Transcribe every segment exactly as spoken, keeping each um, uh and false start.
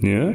Ja.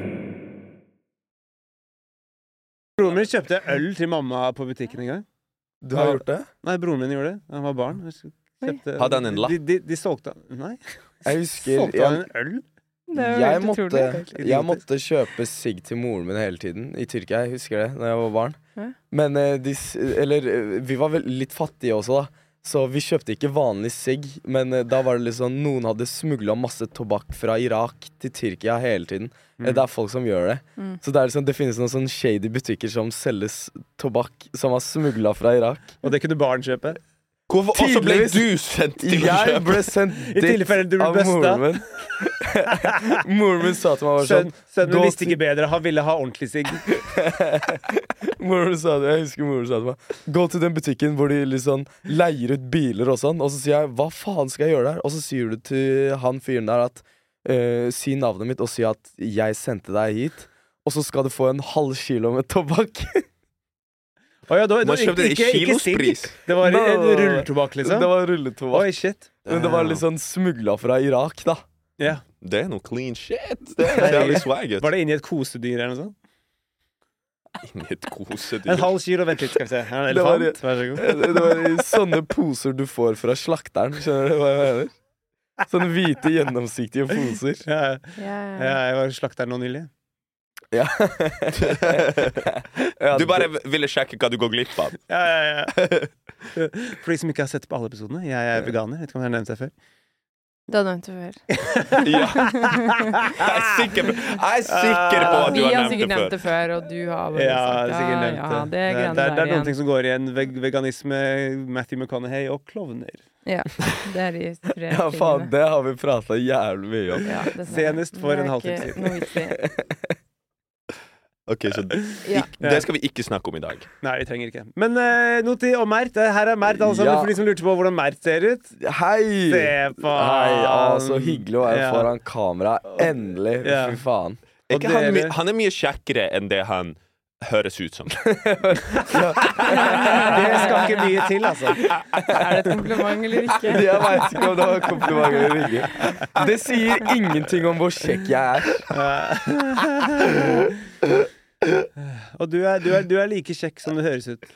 Broren min kjøpte øl til mamma på butikken en gang. Du har gjort det? Nei, broren min gjorde det. Han var barn. Kjøpte, Hadde han en lapp? De, de, de solgte Nei. Jeg husker Solgte han en øl? Jeg måtte, jeg måtte kjøpe sigg til moren min hele tiden i Tyrkia. Jeg husker det, da jeg var barn. Hæ? Men eh, de, s- Eller eh, vi var vel litt fattige også, da. Så vi kjøpte ikke vanlig sigg. Men eh, da var det liksom noen hadde smugla masse tobakk fra Irak til Tyrkia hele tiden. Eh, Det er folk som gjør det. Mm. Så det, er liksom, det finnes noen sånn shady butikker som selges tobakk som var smugla fra Irak. Og det kunne barn kjøpe? Hvorfor også ble Tydeligvis. du sendt til å Jeg kjøpe? ble sendt I dit tilfelle du ble av busta. moren min. Moren min sa til meg bare Sønnen sånn sønnen gå min visste til- ikke bedre. Han ville ha ordentlig sigg. Moren sa det, jeg husker moren sa til meg gå til den butikken hvor de liksom leier ut biler og sånn. Og så sier jeg hva faen skal jeg gjøre der? Og så sier du til han fyren der at eh, si navnet mitt og si at jeg sendte deg hit. Og så skal du få en halv kilo med tobakk. Å ja, da, da, Man kjøpte det i ikke, ikke kilospris. sigg. Det var Nei, en nei, nei. rulletobakk, liksom? Det var rulletobakk. Oi, shit. Men det var litt sånn smugla fra Irak, da. Ja. Det er noe clean shit. Det er jævlig swagget. Var det inni et kosedyr eller noe sånt? Inget kosedyr. En halv kilo, vent litt, skal vi se. En Det var- elefant, vær så god. Det det var i sånne poser du får fra slakteren. Skjønner du hva jeg mener? Sånne hvite, gjennomsiktige poser. Ja, Ja, ja, jeg var slakteren nå nylig. Ja. Ja, Du bare ville sjekke hva du går glipp av. Ja, ja, ja. For de som ikke har sett på alle episodene, jeg er veganer. Vet ikke om jeg har nevnt det før. Det hadde du nevnt før. Ja. Jeg er sikker på, jeg er sikker på at du Vi har har nevnt sikkert det nevnt før. det før, og du har bare Ja, sagt sikkert nevnt ja, det. det er det, greiene det, er- det der er noen igjen. ting som går igjen. Veg veganisme, Matthew McConaughey og klovner. Ja, det er de tre Ja, faen, tingene. det har vi prata jævlig mye om. Ja, det stemmer. Senest for Det er en halvtime ikke siden. noe vits i. Ok, så Ja. ikk- Det skal vi ikke snakke om i dag. Nei, vi trenger ikke. Men uh, noe til om Mert. Her er Mert, alle sammen, Ja. for de som lurte på hvordan Mert ser ut. Hei! Se på Hei, han. å, så hyggelig å være Ja. foran kamera. Endelig. Ja. Fy faen. Er Og ikke han, my dere- han er mye kjekkere enn det han høres ut som. Det skal ikke mye til, altså. Er det et kompliment eller ikke? Jeg veit ikke om det var kompliment eller ikke. Det sier ingenting om hvor kjekk jeg er. Og du er, du, er, du er like kjekk som det høres ut.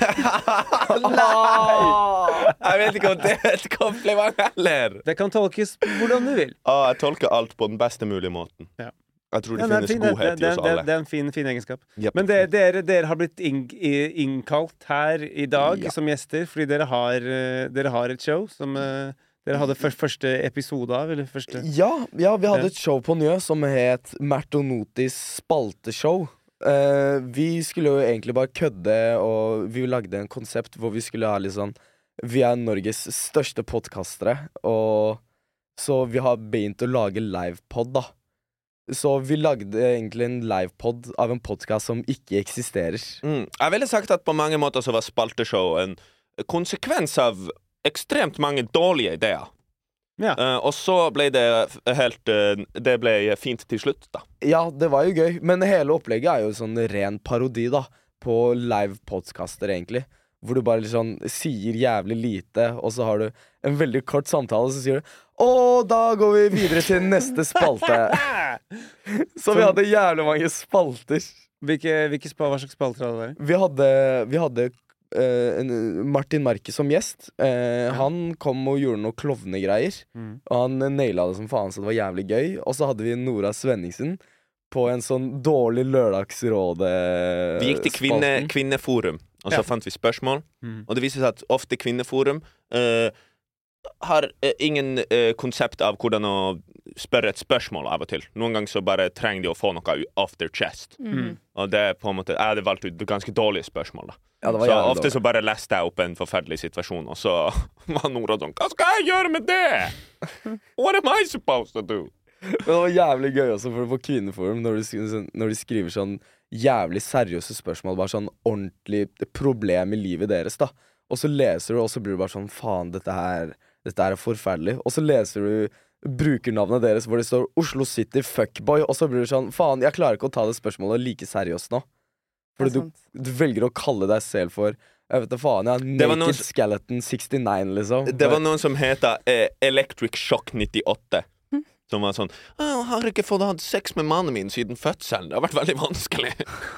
Nei! Jeg vet ikke om det er et kompliment heller. Det kan tolkes hvordan du vil. Ah, jeg tolker alt på den beste mulige måten. Ja. Jeg tror det Ja, det, er finnes fin, det, godhet det, i oss det, alle. det er en fin, fin egenskap. Yep. Men det, dere, dere har blitt inn, i- innkalt her i dag Ja. som gjester fordi dere har, eh, dere har et show som eh, dere hadde først, første episode av. Eller første Ja, ja, vi hadde Ja. et show på Njø som het Mertonotis spalteshow. Eh, vi skulle jo egentlig bare kødde, og vi lagde en konsept hvor vi skulle ha litt sånn Vi er Norges største podkastere, og så vi har begynt å lage livepod, da. Så vi lagde egentlig en livepod av en podkast som ikke eksisterer. Mm. Jeg ville sagt at på mange måter så var spalteshow en konsekvens av ekstremt mange dårlige ideer. Ja. Eh, og så ble det f- helt eh, Det ble fint til slutt, da. Ja, det var jo gøy, men hele opplegget er jo sånn ren parodi da på live podcaster, egentlig. Hvor du bare liksom sier jævlig lite, og så har du en veldig kort samtale, og så sier du å, da går vi videre til neste spalte. Så vi hadde jævlig mange spalter. Hvilke, hvilke spa, Hva slags spalter hadde dere? Vi hadde, vi hadde eh, en, Martin Marke som gjest. Eh, Han kom og gjorde noe klovnegreier. Mm. Og han naila det som faen, så det var jævlig gøy. Og så hadde vi Nora Svenningsen på en sånn dårlig lørdagsråde. Vi gikk til kvinne, Kvinneforum, og så Ja. fant vi spørsmål. Mm. Og det viser seg at ofte Kvinneforum eh, har eh, ingen eh, konsept av hvordan å spørre et spørsmål av og til. Noen ganger så bare trenger de å få noe off their chest. Mm. Og det er på en måte Jeg hadde valgt ut ganske dårlige spørsmål, da. Ja, det var Så jævlig ofte dårlig. så bare leste jeg opp en forferdelig situasjon, og så var Nora sånn Hva skal jeg gjøre med det? What am I supposed to do? Men det var jævlig gøy også, for på Kvinneforum, når de, skriver sånn- når de skriver sånn jævlig seriøse spørsmål, bare sånn ordentlig problem i livet deres, da. Og så leser du, og så blir du bare sånn faen, dette her, dette her er forferdelig. Og så leser du brukernavnet deres hvor det står Oslo City Fuckboy, og så blir du sånn faen, jeg klarer ikke å ta det spørsmålet like seriøst nå. Fordi du, du velger å kalle deg selv for jeg vet da faen, ja, Det var Naked noen- Skeleton sekstini, liksom. Det var noen som heter eh, Electric Shock nittiåtte. som var sånn «Jeg har ikke fått hatt sex med mannen min siden fødselen. Det har vært veldig vanskelig.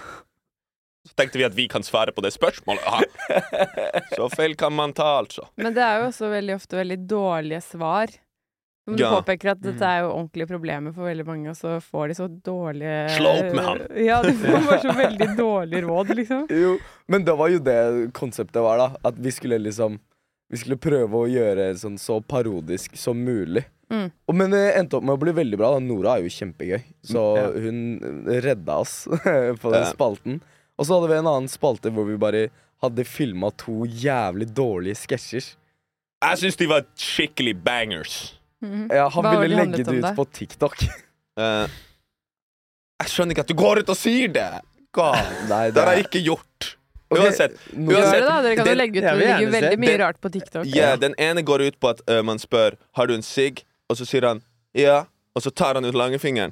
Så tenkte vi at vi kan svare på det spørsmålet. Ja. Så feil kan man ta, altså. Men det er jo også veldig ofte veldig dårlige svar. Som du Ja. påpeker at dette er jo ordentlige problemer for veldig mange, og så får de så dårlige Slå opp med han. Ja, de får bare så veldig dårlig råd, liksom. Jo, men det var jo det konseptet var, da. At vi skulle liksom Vi skulle prøve å gjøre sånn så parodisk som mulig. Mm. Og, men det endte opp med å bli veldig bra. Da. Nora er jo kjempegøy, så Ja. hun redda oss på den Ja. spalten. Og så hadde vi en annen spalte hvor vi bare hadde filma to jævlig dårlige sketsjer. Jeg syns de var skikkelig bangers. Mhm. Ja, han Hva var ville det legge handlet det om ut da? på TikTok. Eh, jeg skjønner ikke at du går ut og sier det. God, Nei, det har jeg ikke gjort. Ok, Uansett. nå- Gjør Uansett, det, da. Dere kan jo den- legge ut jeg Det vil ligger jo gjerne se. veldig mye Den- rart på TikTok. Ja, den ene går ut på at uh, man spør har du en sigg, og så sier han ja, og så tar han ut langefingeren.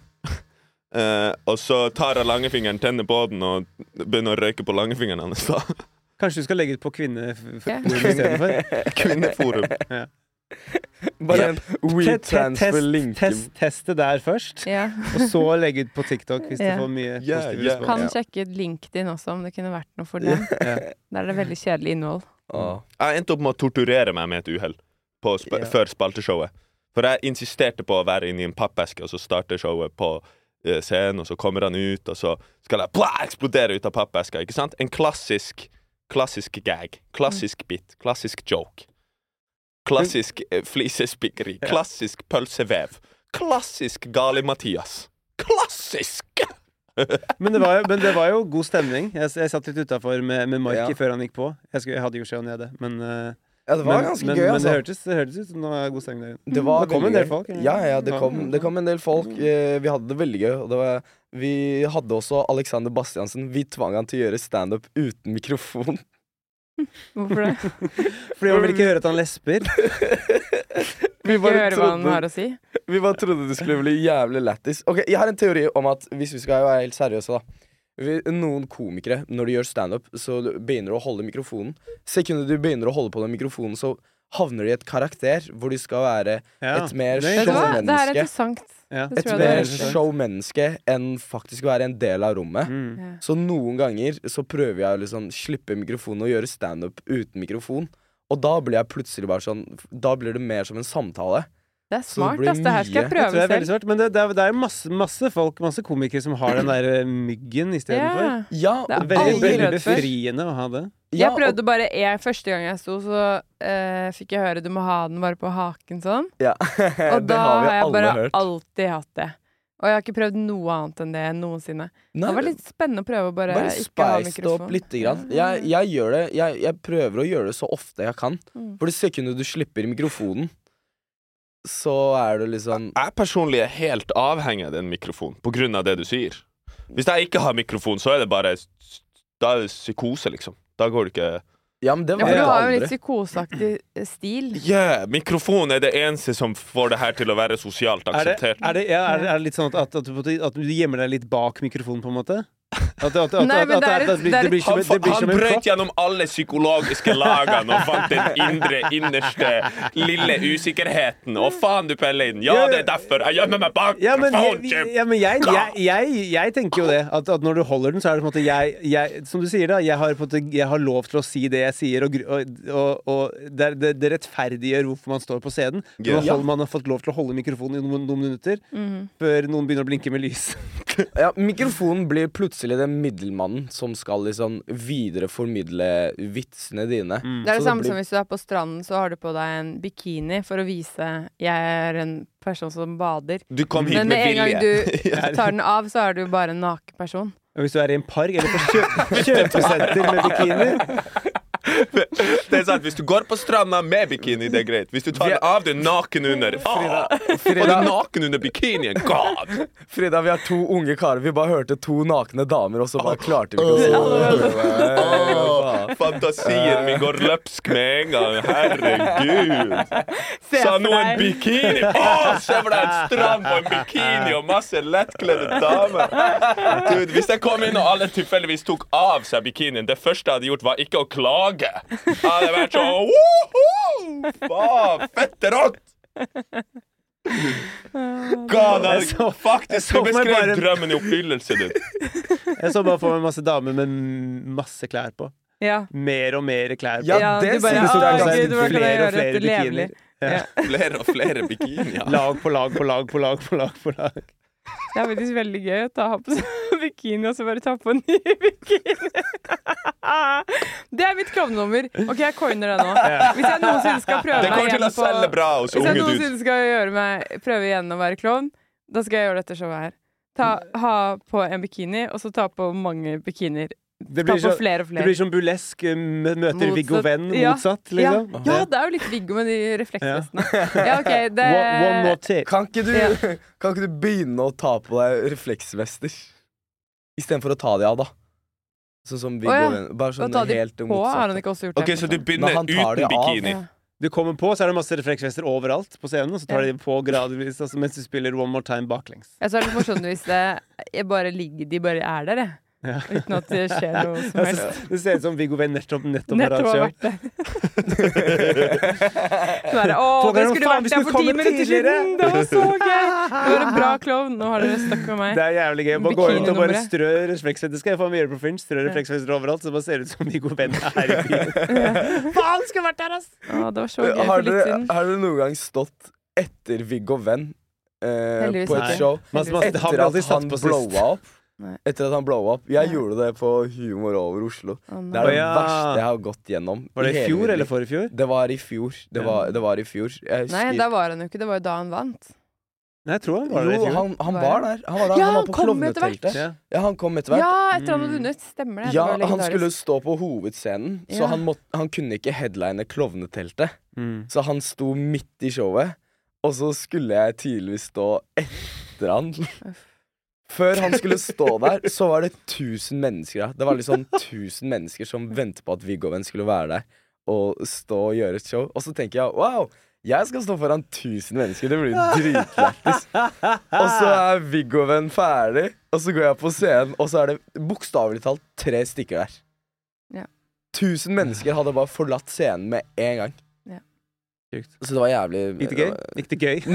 Eh, og så tar han langefingeren, tenner på den og begynner å røyke på langefingeren hans. da. Kanskje du skal legge ut på kvinneforum Ja. istedenfor? Kvinneforum. Bare en Te- te- WeTransfer test, linken. test, teste der først, Ja. og så legge ut på TikTok hvis Ja. du får mye Ja, positiv ja. respons. Kan Ja. sjekke ut LinkedIn også, om det kunne vært noe for dem. Ja. Der er det veldig kjedelig innhold. Åh. Jeg endte opp med å torturere meg med et uhell på sp Ja. før spalteshowet. For jeg insisterte på å være inne i en pappeske, og så starte showet på eh, scenen, og så kommer han ut, og så skal jeg blah, eksplodere ut av pappeska. Ikke sant? En klassisk, klassisk gag. Klassisk bit. Klassisk joke. Klassisk eh, flisespikkeri. Klassisk pølsevev. Klassisk Gali-Mathias. Klassisk! Men det, var jo, men det var jo god stemning. Jeg, jeg satt litt utafor med, med Marki Ja. før han gikk på. Jeg, skulle, jeg hadde jo show nede, men eh, Ja, det var men, ganske men, gøy, men altså. det hørtes, det hørtes ut som det var god stemning der. Det, var Det kom veldig en del gøy. folk, ja. Ja, ja, det Ja. kom, det kom en del folk. Eh, Vi hadde det veldig gøy. Og det var, vi hadde også Alexander Bastiansen. Vi tvang han til å gjøre standup uten mikrofon. Hvorfor det? Fordi man vil ikke høre at han lesper. Vi Ikke bare høre hva han trodde, har å si. vi bare trodde det skulle bli jævlig lættis. Ok, jeg har en teori om at hvis vi skal være helt seriøse, da. Vi- Noen komikere, når de gjør standup, så begynner de å holde mikrofonen. Sekundet du begynner å holde på den mikrofonen, så havner de i et karakter hvor de skal være Ja. et mer Det er Vet du hva? Det er showmenneske. interessant. Ja. Det Et tror jeg det mer er rett i. showmenneske enn faktisk være en del av rommet. Mm. Ja. Så noen ganger så prøver jeg å liksom slippe mikrofonen og gjøre standup uten mikrofon. Og da blir jeg plutselig bare sånn Da blir det mer som en samtale. Det er Så det smart, blir ass. Det her skal jeg mye. Det tror prøve jeg er veldig selv. svart. Men det, det er, det er jo masse, masse folk, masse komikere som har den der eh, myggen istedenfor. Ja. Ja, Det er og Veldig, aldri veldig rødt før. befriende å ha det. ja, Jeg prøvde bare jeg, Første gang jeg sto, så eh, fikk jeg høre du må ha den bare på haken sånn. og, ja. Og Det da har vi har jeg alle bare hørt. alltid hatt det. Og jeg har ikke prøvd noe annet enn det noensinne. Nei, Det var litt spennende å prøve å bare, bare ikke ha spice det opp mikrofon. lite grann. Jeg, jeg gjør det jeg, jeg prøver å gjøre det så ofte jeg kan. Mm. For det sekundet du slipper mikrofonen, så er det liksom Jeg personlig er helt avhengig av den mikrofonen på grunn av det du sier. Hvis jeg ikke har mikrofon, så er det bare Da er det psykose, liksom. Da går det ikke Ja, men det Ja, var for du jeg har jo en aldri. litt psykoseaktig eh, stil. Yeah, mikrofon er det eneste som får det her til å være sosialt Er det, akseptert. er det, ja, er det, er det litt sånn at, at, at, du, at du gjemmer deg litt bak mikrofonen, på en måte? At, at, at, Nei, at, men at, det er at, et- at, det blir- det er det blir et- som Han, en- det blir han som en brøt propp. gjennom alle psykologiske lagene og fant den indre, innerste lille usikkerheten. Å, faen, du peller inn. Ja, det er derfor jeg gjemmer meg bak Ja, men, jeg, mikrofonen. ja, men jeg, jeg, jeg, jeg tenker jo det. At, at når du holder den, så er det på en måte jeg, jeg Som du sier, da. Jeg har, på en måte, jeg har lov til å si det jeg sier, og, gr- og, og, og det, er- det, det rettferdiggjør hvorfor man står på scenen. Ja. Når man har fått lov til å holde mikrofonen i noen, noen minutter Mhm. før noen begynner å blinke med lys. Ja, mikrofonen blir plutselig den middelmannen som skal liksom videreformidle vitsene dine. Mm. Det er det Så det samme blir- som hvis du er på stranden, så har du på deg en bikini for å vise jeg er en person som bader. Du kom hit Men med med en gang vilje. du tar den av, så er du bare en naken person. Og hvis du er i en park eller på kjø kjøpesenter med bikini Det er sant, Hvis du går på stranda med bikini, det er greit. Hvis du tar den av, du er naken under. Ah, og du er naken under bikinien. God! Frida, vi er to unge karer. Vi bare hørte to nakne damer, og så bare klarte vi ikke å Åh, fantasien min går løpsk med en gang. Herregud. Se Sa for noen deg. bikini? Å, se for deg en strand på en bikini og masse lettkledde damer. Dude, hvis jeg kom inn og alle tilfeldigvis tok av seg bikinien, det første jeg hadde gjort, var ikke å klage. Jeg hadde vært sånn woho! Faen, fette rått! God, Jeg det så- er faktisk jeg så Du meg beskrev bare- drømmen i oppfyllelse, du. Jeg så bare for meg masse damer med masse klær på. Ja. Mer og mer klær på. Ja, Ja, det du bare, synes jeg er «Å, ganske Gud, hvordan kan jeg flere og gjøre flere dette levelig?» bikinier. Ja. Flere og flere bikinier. Lag på lag på lag på lag på lag på lag. Det er faktisk veldig gøy å ta på seg bikini og så bare ta på en ny bikini. Det er mitt klovnenummer. Ok, jeg coiner det nå. Hvis jeg noensinne skal prøve Det meg kommer til igjen å selge på bra hos Hvis jeg unge dudes. noensinne skal gjøre meg, prøve igjen å være klovn, da skal jeg gjøre dette showet her. Ta, ha på en bikini, og så ta på mange bikinier. Det Ta blir, på så, flere og det blir flere. som burlesk eh, møter Motsatt. Viggo Venn Ja. motsatt, Ja, liksom. ja, det er jo litt Viggo med de refleksvestene. Ja, ok, det One, one more tip. Kan ikke, du, Ja. kan ikke du begynne å ta på deg refleksvester? Istedenfor å ta de av, da. Sånn som Viggo Å, ja. Venn. Bare Å sånn ta de helt på har han motsatt. ikke også gjort det? Ok, så du Men begynner han tar det uten av. bikini. Ja. Du kommer på, så er det masse refleksvester overalt på scenen, og så tar Ja. de på gradvis altså, mens du spiller One More Time baklengs. Jeg så er det morsomt hvis det jeg bare ligger, de bare er der, jeg. Ja. Uten at det skjer noe som helst. Altså, det ser ut som Viggo Venn nettopp, nettopp, Nettopp har har vært der. Så er det, Å, Folk er dere noe skulle faen, vært vi der skulle for ti kommet minutter tidligere. siden! Det var så gøy! Det var en bra klovn. Nå har dere stuck med meg. Det er jævlig gøy. Bare gå ut og bare Bikininummeret. strø refleksvester. Det skal jeg få med gjøre på Fringe. Strø refleksvester overalt, så det bare ser ut som Viggo Venn er i byen. Faen, skulle vært der, ass! Å, det var så gøy Har for litt dere, siden. har dere noen gang stått etter Viggo Venn eh, Heldigvis på et ikke. show? Man, man, Etter han ble at alltid satt han på sist. blowa opp? Nei. Etter at han blowa opp. Jeg gjorde det på Humor over Oslo. Å, Det nei. er det Å, ja. verste jeg har gått gjennom. Var det i i hele fjor mitt eller liv. forrige fjor? Det var i fjor. Det var, det var i fjor. Jeg Nei, husker der var han jo ikke. Det var jo da han vant. Nei, jeg tror han var der i Jo, fjor. han, han Var var det? der. Han var, der. Ja, han var han på kom etter hvert. klovneteltet. Ja. Ja, han kom etter hvert. Ja, etter han hadde Mm. vunnet. Stemmer det. Ja, det var han skulle legendarisk. stå på hovedscenen, så Ja. han, måtte, han kunne ikke headline klovneteltet. Mm. Så han sto midt i showet, og så skulle jeg tydeligvis stå etter han. Før han skulle stå der, så var det tusen mennesker der. Det var liksom tusen mennesker som ventet på at Viggo Venn skulle være der og stå og gjøre et show. Og så tenker jeg wow, jeg skal stå foran tusen mennesker. Det blir dritlættis. Og så er Viggo Venn ferdig, og så går jeg på scenen, og så er det bokstavelig talt tre stykker der. Ja. Tusen mennesker hadde bare forlatt scenen med en gang. Sjukt. Så det var jævlig Gikk det gøy? Gikk det gøy?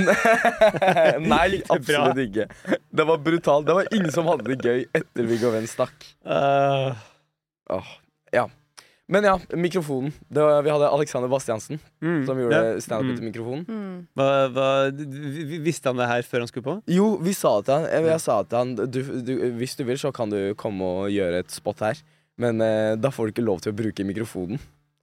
Nei, Gikk det bra? absolutt ikke. Det var brutalt. Det var ingen som hadde det gøy etter Viggo Venn stakk. Uh, Åh, ja. Men ja, mikrofonen. Det var, vi hadde Alexander Bastiansen mm, som gjorde ja. standup Mm. til mikrofonen. Mm. Hva, hva, vi- vi- visste han det her før han skulle på? Jo, vi sa det til han. Jeg, jeg sa til han du, du, hvis du vil, så kan du komme og gjøre et spot her. Men eh, da får du ikke lov til å bruke mikrofonen.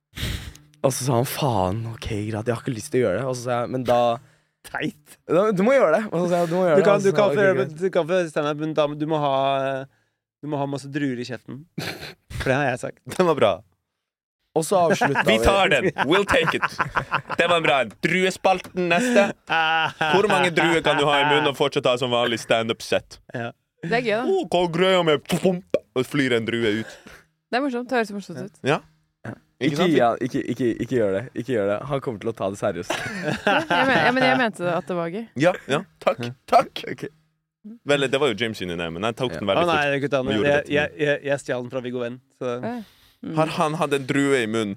Og så sa han faen, ok, greit, jeg har ikke lyst til å gjøre det. Og så sa jeg, men da, Teit. da Du må gjøre det. Og så sa jeg, du må gjøre Du kan, det. du Og så sa kan jeg, få «Ok, gjøre greit». det, du kan få standup, men da, du må ha Du må ha masse druer i kjeften. For det har jeg sagt. Den var bra. Og så avslutta Vi tar den. We'll take it. Det var bra. Druespalten neste. Hvor mange druer kan du ha i munnen og fortsatt ha som vanlig standup-sett? Ja. Det er gøy, da. Oh, hva er greia med og flyr en drue ut? Det er morsomt. Det høres morsomt ut. Ja. Ikke Ikke, sant? ja, ikke, ikke, ikke gjør det. Ikke gjør det. Han kommer til å ta det seriøst. Jeg men, ja, men jeg mente at det var gøy. Ja, ja. Takk. Takk. Ok. Vel, det var jo James sin idé, men jeg tok den Å veldig nei, fort. gutta, Vi gjorde jeg, det til jeg, jeg, jeg stjal den fra Viggo Venn. Så Mm. Har han hatt en drue i munnen?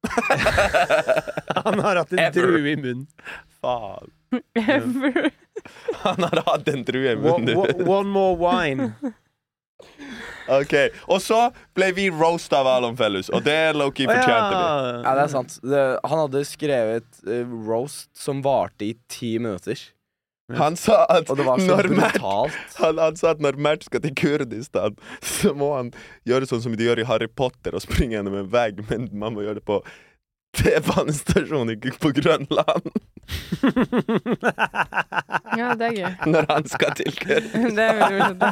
han har hatt en Ever. drue i munnen. Faen. Ever. Han har hatt en drue i One, munnen. one, one more wine. Ok, og så ble vi roast av Alon Fellus, og det low-key fortjente vi. Ja, det er sant. Det, han hadde skrevet eh, roast som varte i ti minutter. Han sa at Og det var så når Mert, brutalt. han, han sa at når Mert skal til Kurdistan, så må han gjøre sånn som de gjør i Harry Potter, og springe gjennom en vegg, men man må gjøre det på T-banestasjonen ikke på Grønland Ja, det er gøy. når han skal til Kurdistan. Det er veldig morsomt.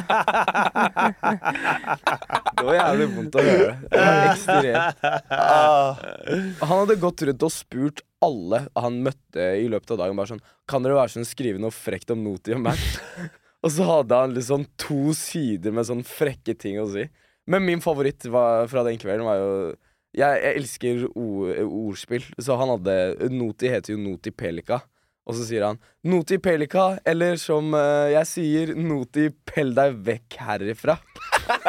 Det var jævlig vondt å høre. Det var ekstremt. Ah. Han hadde gått rundt og spurt alle han møtte i løpet av dagen. Bare sånn, kan dere være sånn skrive noe frekt om Noti og Mert? Og så hadde han liksom to sider med sånn frekke ting å si. Men min favoritt var, fra den kvelden var jo Jeg, jeg elsker ord, ordspill. Så han hadde Noti heter jo Noti Pelika. Og så sier han Noti Pelika, eller som eh, jeg sier, Noti pell deg vekk herifra.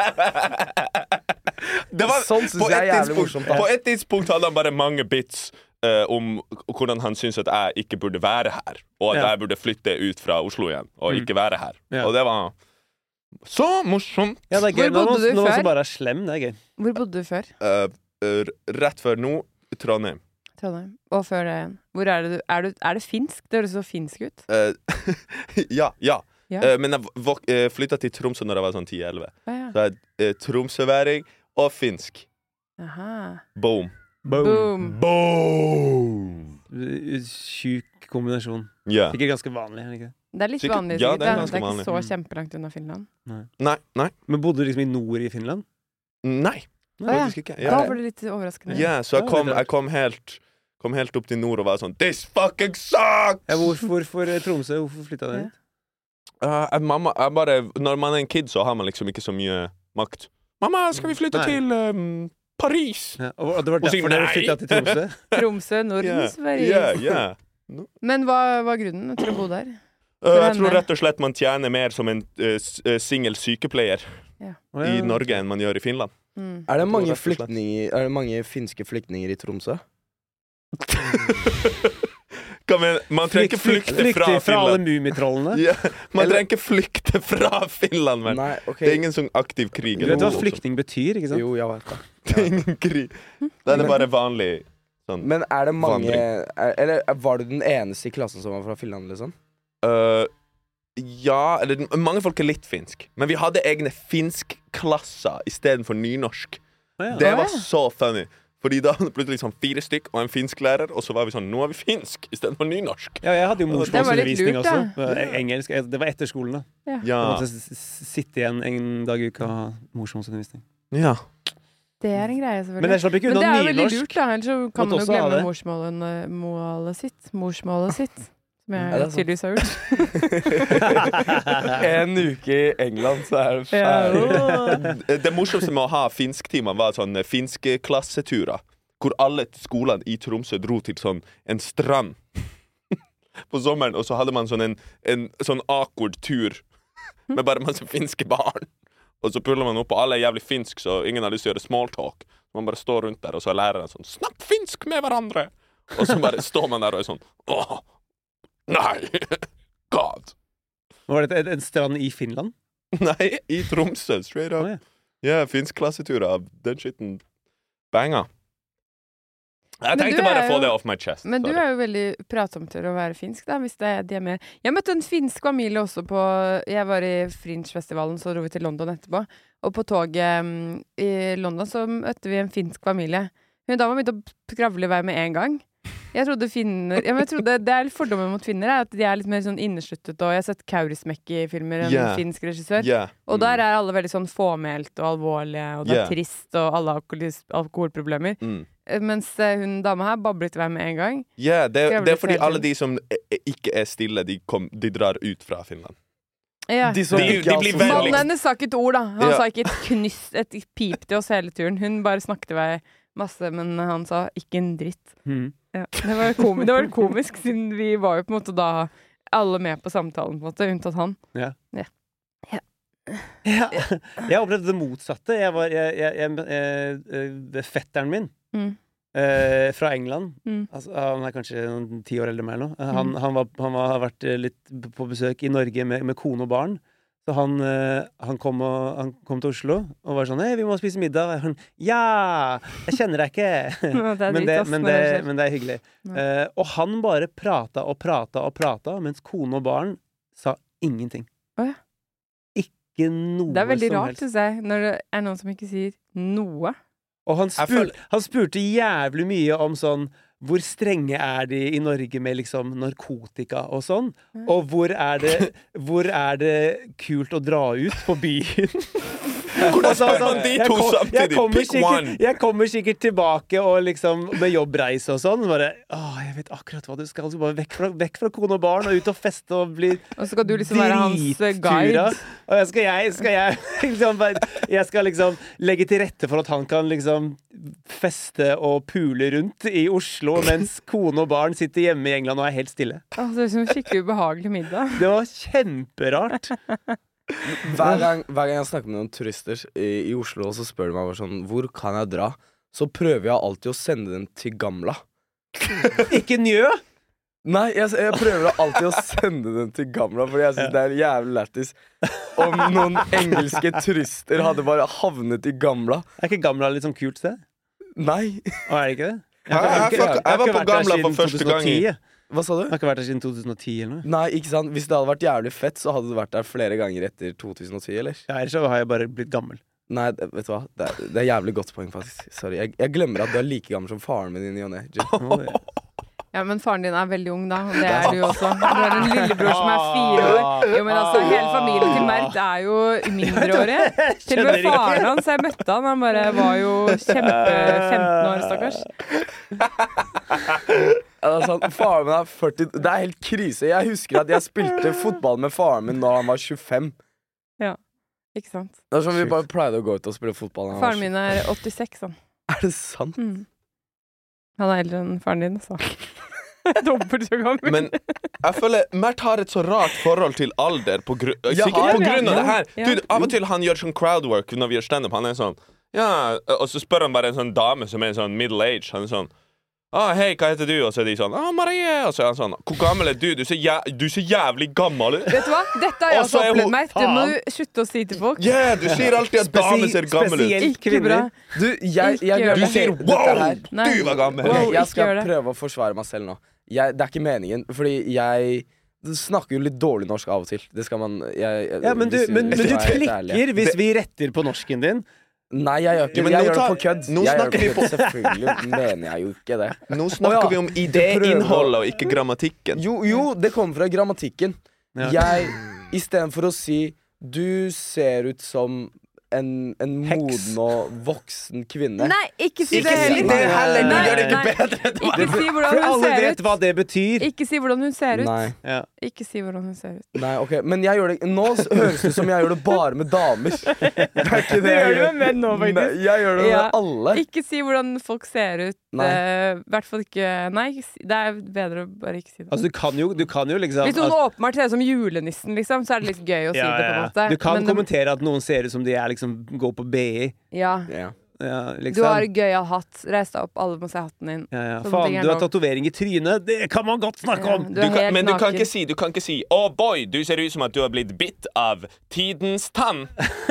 Det var, Sånn synes på jeg er et jævlig tidspunkt- morsomt, da. På et tidspunkt hadde han bare mange bits uh, om hvordan han syns at jeg ikke burde være her, og at Ja. jeg burde flytte ut fra Oslo igjen og Mm. ikke være her. Ja. Og det var så morsomt. Ja, det er gøy. Hvor bodde Når man- du når man før? også bare er slem, det er gøy. Hvor bodde du før? Uh, r- rett før nå, Trondheim. Trondheim. Og før det igjen. Hvor er det du Er, du, er det finsk? Det høres så finsk ut. Uh, ja, ja. Ja. Uh, men jeg vok- uh, flytta til Tromsø når jeg var sånn ti elleve. Å, ja. Så jeg er uh, tromsøværing og finsk. Aha. Boom. Boom. Boom! Sjuk kombinasjon. Ja. Sikkert ganske vanlig. er det ikke? Det er litt Sikkert- vanlig. ja, sikkert, det er da. ganske det er ikke vanlig. så Mm. kjempelangt unna Finland. Nei, nei, Men bodde du liksom i nord i Finland? nei. Å, ja. Faktisk ikke. Da Ja. var det litt overraskende. Ja, så jeg Ja, kom, litt rart. jeg kom helt Kom helt opp til nord og var sånn This fucking sucks! Ja, hvorfor, hvorfor eh, Tromsø? Hvorfor flytta du Ja. dit? Uh, jeg- mamma, jeg bare, når man er en kid, så har man liksom ikke så mye makt. Mamma, skal vi flytte Nei. til um, Paris? Ja, og og det var Og si derfor dere nei. flytta til Tromsø? Tromsø, Norden, Ja, Sverige. ja, ja. Men hva var grunnen til å bo der? Uh, jeg henne. tror rett og slett man tjener mer som en uh, s- uh, singel sykepleier Å, i ja. Norge enn man gjør i Finland. Mm. Er det Jeg tror mange rett og slett. flyktninger Er det mange finske flyktninger i Tromsø? Hva men, man trenger ikke Flykt- flykte fra flykte fra alle Finland. Mummitrollene. Ja, man Eller- trenger ikke flykte fra Finland, men Nei, ok. det er ingen sånn aktiv krig. Du eller vet hva noe sånt. flyktning betyr, ikke sant? Jo, jeg vet det. Det er ingen krig. Da er det bare vanlig sånn. Men er det mange Vandring. er, Eller var du den eneste i klassen som var fra Finland, liksom? Uh, ja, eller mange folk er litt finsk. Men vi hadde egne finskklasser istedenfor nynorsk. Å, ja. Det Å, var ja. så funny. Fordi da hadde plutselig sånn fire stykk og en finsklærer, og så var vi sånn Nå er vi finsk istedenfor nynorsk. Ja, jeg hadde jo Det var litt morsmålsundervisning lurt, også. da. Eh, Engelsk. eh, Det var etter skolen, da. Ja. Jeg Ja. måtte s- s- sitte igjen en dag i uka og ha morsmålsundervisning. ja. Det er en greie, selvfølgelig. Men jeg slapp ikke Men det unna er jo veldig nynorsk. lurt, da. Ellers så kan Måtte man jo også ha glemme det. morsmålet, målet sitt. Morsmålet sitt. Som jeg Ja, det er sant. tydeligvis har gjort. En uke i England, så er det Ja. ferdig. Det morsomste med å ha finsktimene var sånn finske klasseturer. Hvor alle skolene i Tromsø dro til sånn en strand på sommeren, og så hadde man sånn en, en sånn awkward tur med bare masse finske barn. Og så puller man opp, og alle er jævlig finsk, så ingen har lyst til å gjøre smalltalk. Man bare står rundt der, og så er læreren sånn Snakk finsk med hverandre! Og så bare står man der og er sånn Åh, nei! God! Var det et- en strand i Finland? Nei, i Tromsø, straight up. Å, ja. Ja, finsk klasseturer. Den skitten banga. Jeg Men du tenkte bare er å få jo- det off my chest. Men du Sorry. er jo veldig pratsom til å være finsk, da, hvis det er de er med. Jeg møtte en finsk familie også på Jeg var i Fringe-festivalen, så dro vi til London etterpå. Og på toget um, i London så møtte vi en finsk familie. Hun dama begynte å skravle i vei med en gang. Jeg trodde finner ja, men jeg trodde, Det er litt fordommer mot finner, er at de er litt mer sånn innesluttet. Og jeg har sett Kaurismäki-filmer, en Ja. finsk regissør. Ja. Og der er alle veldig sånn fåmælt og alvorlige, og det er Ja. trist, og alle har alkoholis- alkoholproblemer. Mm. Eh, Mens eh, hun dama her bablet i vei med en gang. Ja, det, Skravlet det er fordi hele alle tiden. de som eh, eh, ikke er stille, de, kom, de drar ut fra Finland. Ja. De som De- ikke de har blir sosial- veldig- Mannen hennes sa ikke et ord, da. Han Ja. sa ikke et knyss, et pip til oss hele turen. Hun bare snakket i vei masse, men han sa ikke en dritt. Mm. Ja. Det var kom- det var komisk, siden vi var jo på en måte da alle med på samtalen, på en måte, unntatt han. Ja. Jeg opplevde det motsatte. Jeg var jeg, jeg, jeg, eh, eh, Fetteren min Mm. eh, fra England, Mm. altså, han er kanskje noen ti år eldre enn meg nå. Eh, Han, Mm. han, var, han var, har vært eh, litt b- på besøk i Norge med, med kone og barn. Så han, eh, han, kom og, han kom til Oslo og var sånn 'Hei, vi må spise middag.' Og han, 'Ja! Jeg kjenner deg ikke.' Ja, det er men, dritt, det, ass, men, når det, det skjer. men det er hyggelig. Ja. Eh, og han bare prata og prata og prata, mens kone og barn sa ingenting. Å ja. Ikke noe Det er veldig som rart, helst. syns jeg, når det er noen som ikke sier noe. Og han, Jeg spur, føler- han spurte jævlig mye om sånn hvor strenge er de i Norge med liksom narkotika og sånn? Og hvor er det, hvor er det kult å dra ut på byen? Hvordan Og så- spør så- man de jeg to kom- jeg samtidig? kommer Pick sikkert- one! Jeg kommer sikkert tilbake og liksom med jobbreise og sånn. Bare, åh, jeg vet akkurat hva du skal. Du skal bare vekk fra, vekk fra kone og barn og ut og feste og bli Og så skal du liksom være hans eh, drittura. guide. Og jeg skal jeg, skal jeg liksom bare, Jeg skal liksom legge til rette for at han kan liksom feste og pule rundt i Oslo, mens kone og barn sitter hjemme i England og er helt stille. Å, det er som en skikkelig ubehagelig middag. Det var kjemperart. Hver gang, hver gang jeg snakker med noen turister i, i Oslo, og så spør de meg bare sånn Hvor kan jeg dra? Så prøver jeg alltid å sende dem til Gamla. Ikke Njø? Nei, jeg, jeg prøver alltid å sende den til Gamla, fordi jeg synes det er jævlig lættis. Om noen engelske turister hadde bare havnet i Gamla. Er ikke Gamla litt sånn kult sted? Nei. Å, er det ikke det? Jeg, jeg, jeg, jeg, jeg var på Gamla for første gang i Hva sa du? Jeg har ikke vært der siden to tusen og ti eller noe. Nei, ikke sant. Hvis det hadde vært jævlig fett, så hadde du vært der flere ganger etter to tusen og ti, eller? Ja, ellers så har jeg bare blitt gammel. Nei, det, vet du hva? Det er, det er jævlig godt poeng, faktisk. Sorry. Jeg, jeg glemmer at du er like gammel som faren min i ny og ne. Oh, ja. Ja, men faren din er veldig ung, da. Og det er du jo også. Du har en lillebror som er fire år. Jo, men altså, hele familien til Mert er jo mindreårige. Til og med faren hans, jeg møtte han, han bare var jo kjempe femten år, stakkars. Ja, det er sant. Faren min er førti. Det er helt krise. Jeg husker at jeg spilte fotball med faren min da han var tjuefem. Ja, ikke sant. Det er sånn vi bare pleide å gå ut og spille fotball. Faren min er åttiseks, han. Er det sant? Mm. Han er eldre enn faren din, så. Dobbelt så gammel. Men jeg føler Mert har et så rart forhold til alder på gru Ja, sikkert på ja, grunn av ja, det her. ja. Dude, av og til han gjør sånn crowdwork når vi gjør stand-up. Han er sånn, ja, og så spør han bare en sånn dame som er sånn middle age. Han er sånn, ah, hei, hva heter du? Og så er de sånn, ah, Marie. Og så er han sånn, hvor gammel er du? Du ser, jæ du ser jævlig gammel ut. Vet du hva? Dette har jeg Og så også er opplevd, hun- Mert. Det må du slutte å si til folk. Yeah, du sier alltid at damer ser gammel ut. Spesielt Ikke bra. kvinner. Du, jeg, Ikke jeg gjør Du det. sier, Dette wow, her- Nei. du var gammel. Wow. Ok, jeg ikke skal gjør det. prøve å forsvare meg selv nå. Jeg, det er ikke meningen, fordi jeg snakker jo litt dårlig norsk av og til. Det skal man jeg, Ja, men du, hvis vi- men, men hvis du vi er helt ærlige. klikker hvis vi retter på norsken din. Nei, jeg gjør ikke Jo, men det. Jeg nå gjør det tar- på kødd. nå Jeg gjør snakker det vi på kødd. Selvfølgelig mener jeg jo ikke det. Nå snakker Å, ja. vi om prøver- idéinnholdet og ikke grammatikken. Jo, jo, det kommer fra grammatikken. Ja. Jeg, istedenfor å si du ser ut som en, en Heks. moden og voksen kvinne. Nei, ikke si Ikke det si heller. det heller, du Nei, gjør det ikke nei. bedre. Ikke si hvordan For hun alle ser vet ut. hva det betyr. Ikke si hvordan hun ser ut. Nei, Ja. Ikke si hvordan hun ser ut. nei, ok, men jeg gjør det nå s- høres det ut som jeg gjør det bare med damer. Det er ikke det jeg gjør. menn nå, Nei, jeg gjør det Ja. med alle. Ikke si hvordan folk ser ut. Nei. I hvert fall ikke Nei, ikke si- det er bedre å bare ikke si det. Altså, du kan jo, du kan jo liksom Hvis noen altså, åpenbart ser ut som julenissen, liksom, så er det litt gøy å si ja, det. på en ja. måte Du kan Men det- kommentere at noen ser ut som de er liksom går på B I. Ja. Ja. Ja, Du liksom. har gøyal hatt. Reis deg opp, alle må se hatten din. Ja, ja. Sånne Faen, ting er du har lov. tatovering i trynet! Det kan man godt snakke Ja, om! du Du er kan, helt men du kan naken. ikke si, du kan ikke si Å boy, du ser ut som at du har blitt bitt av tidens tann.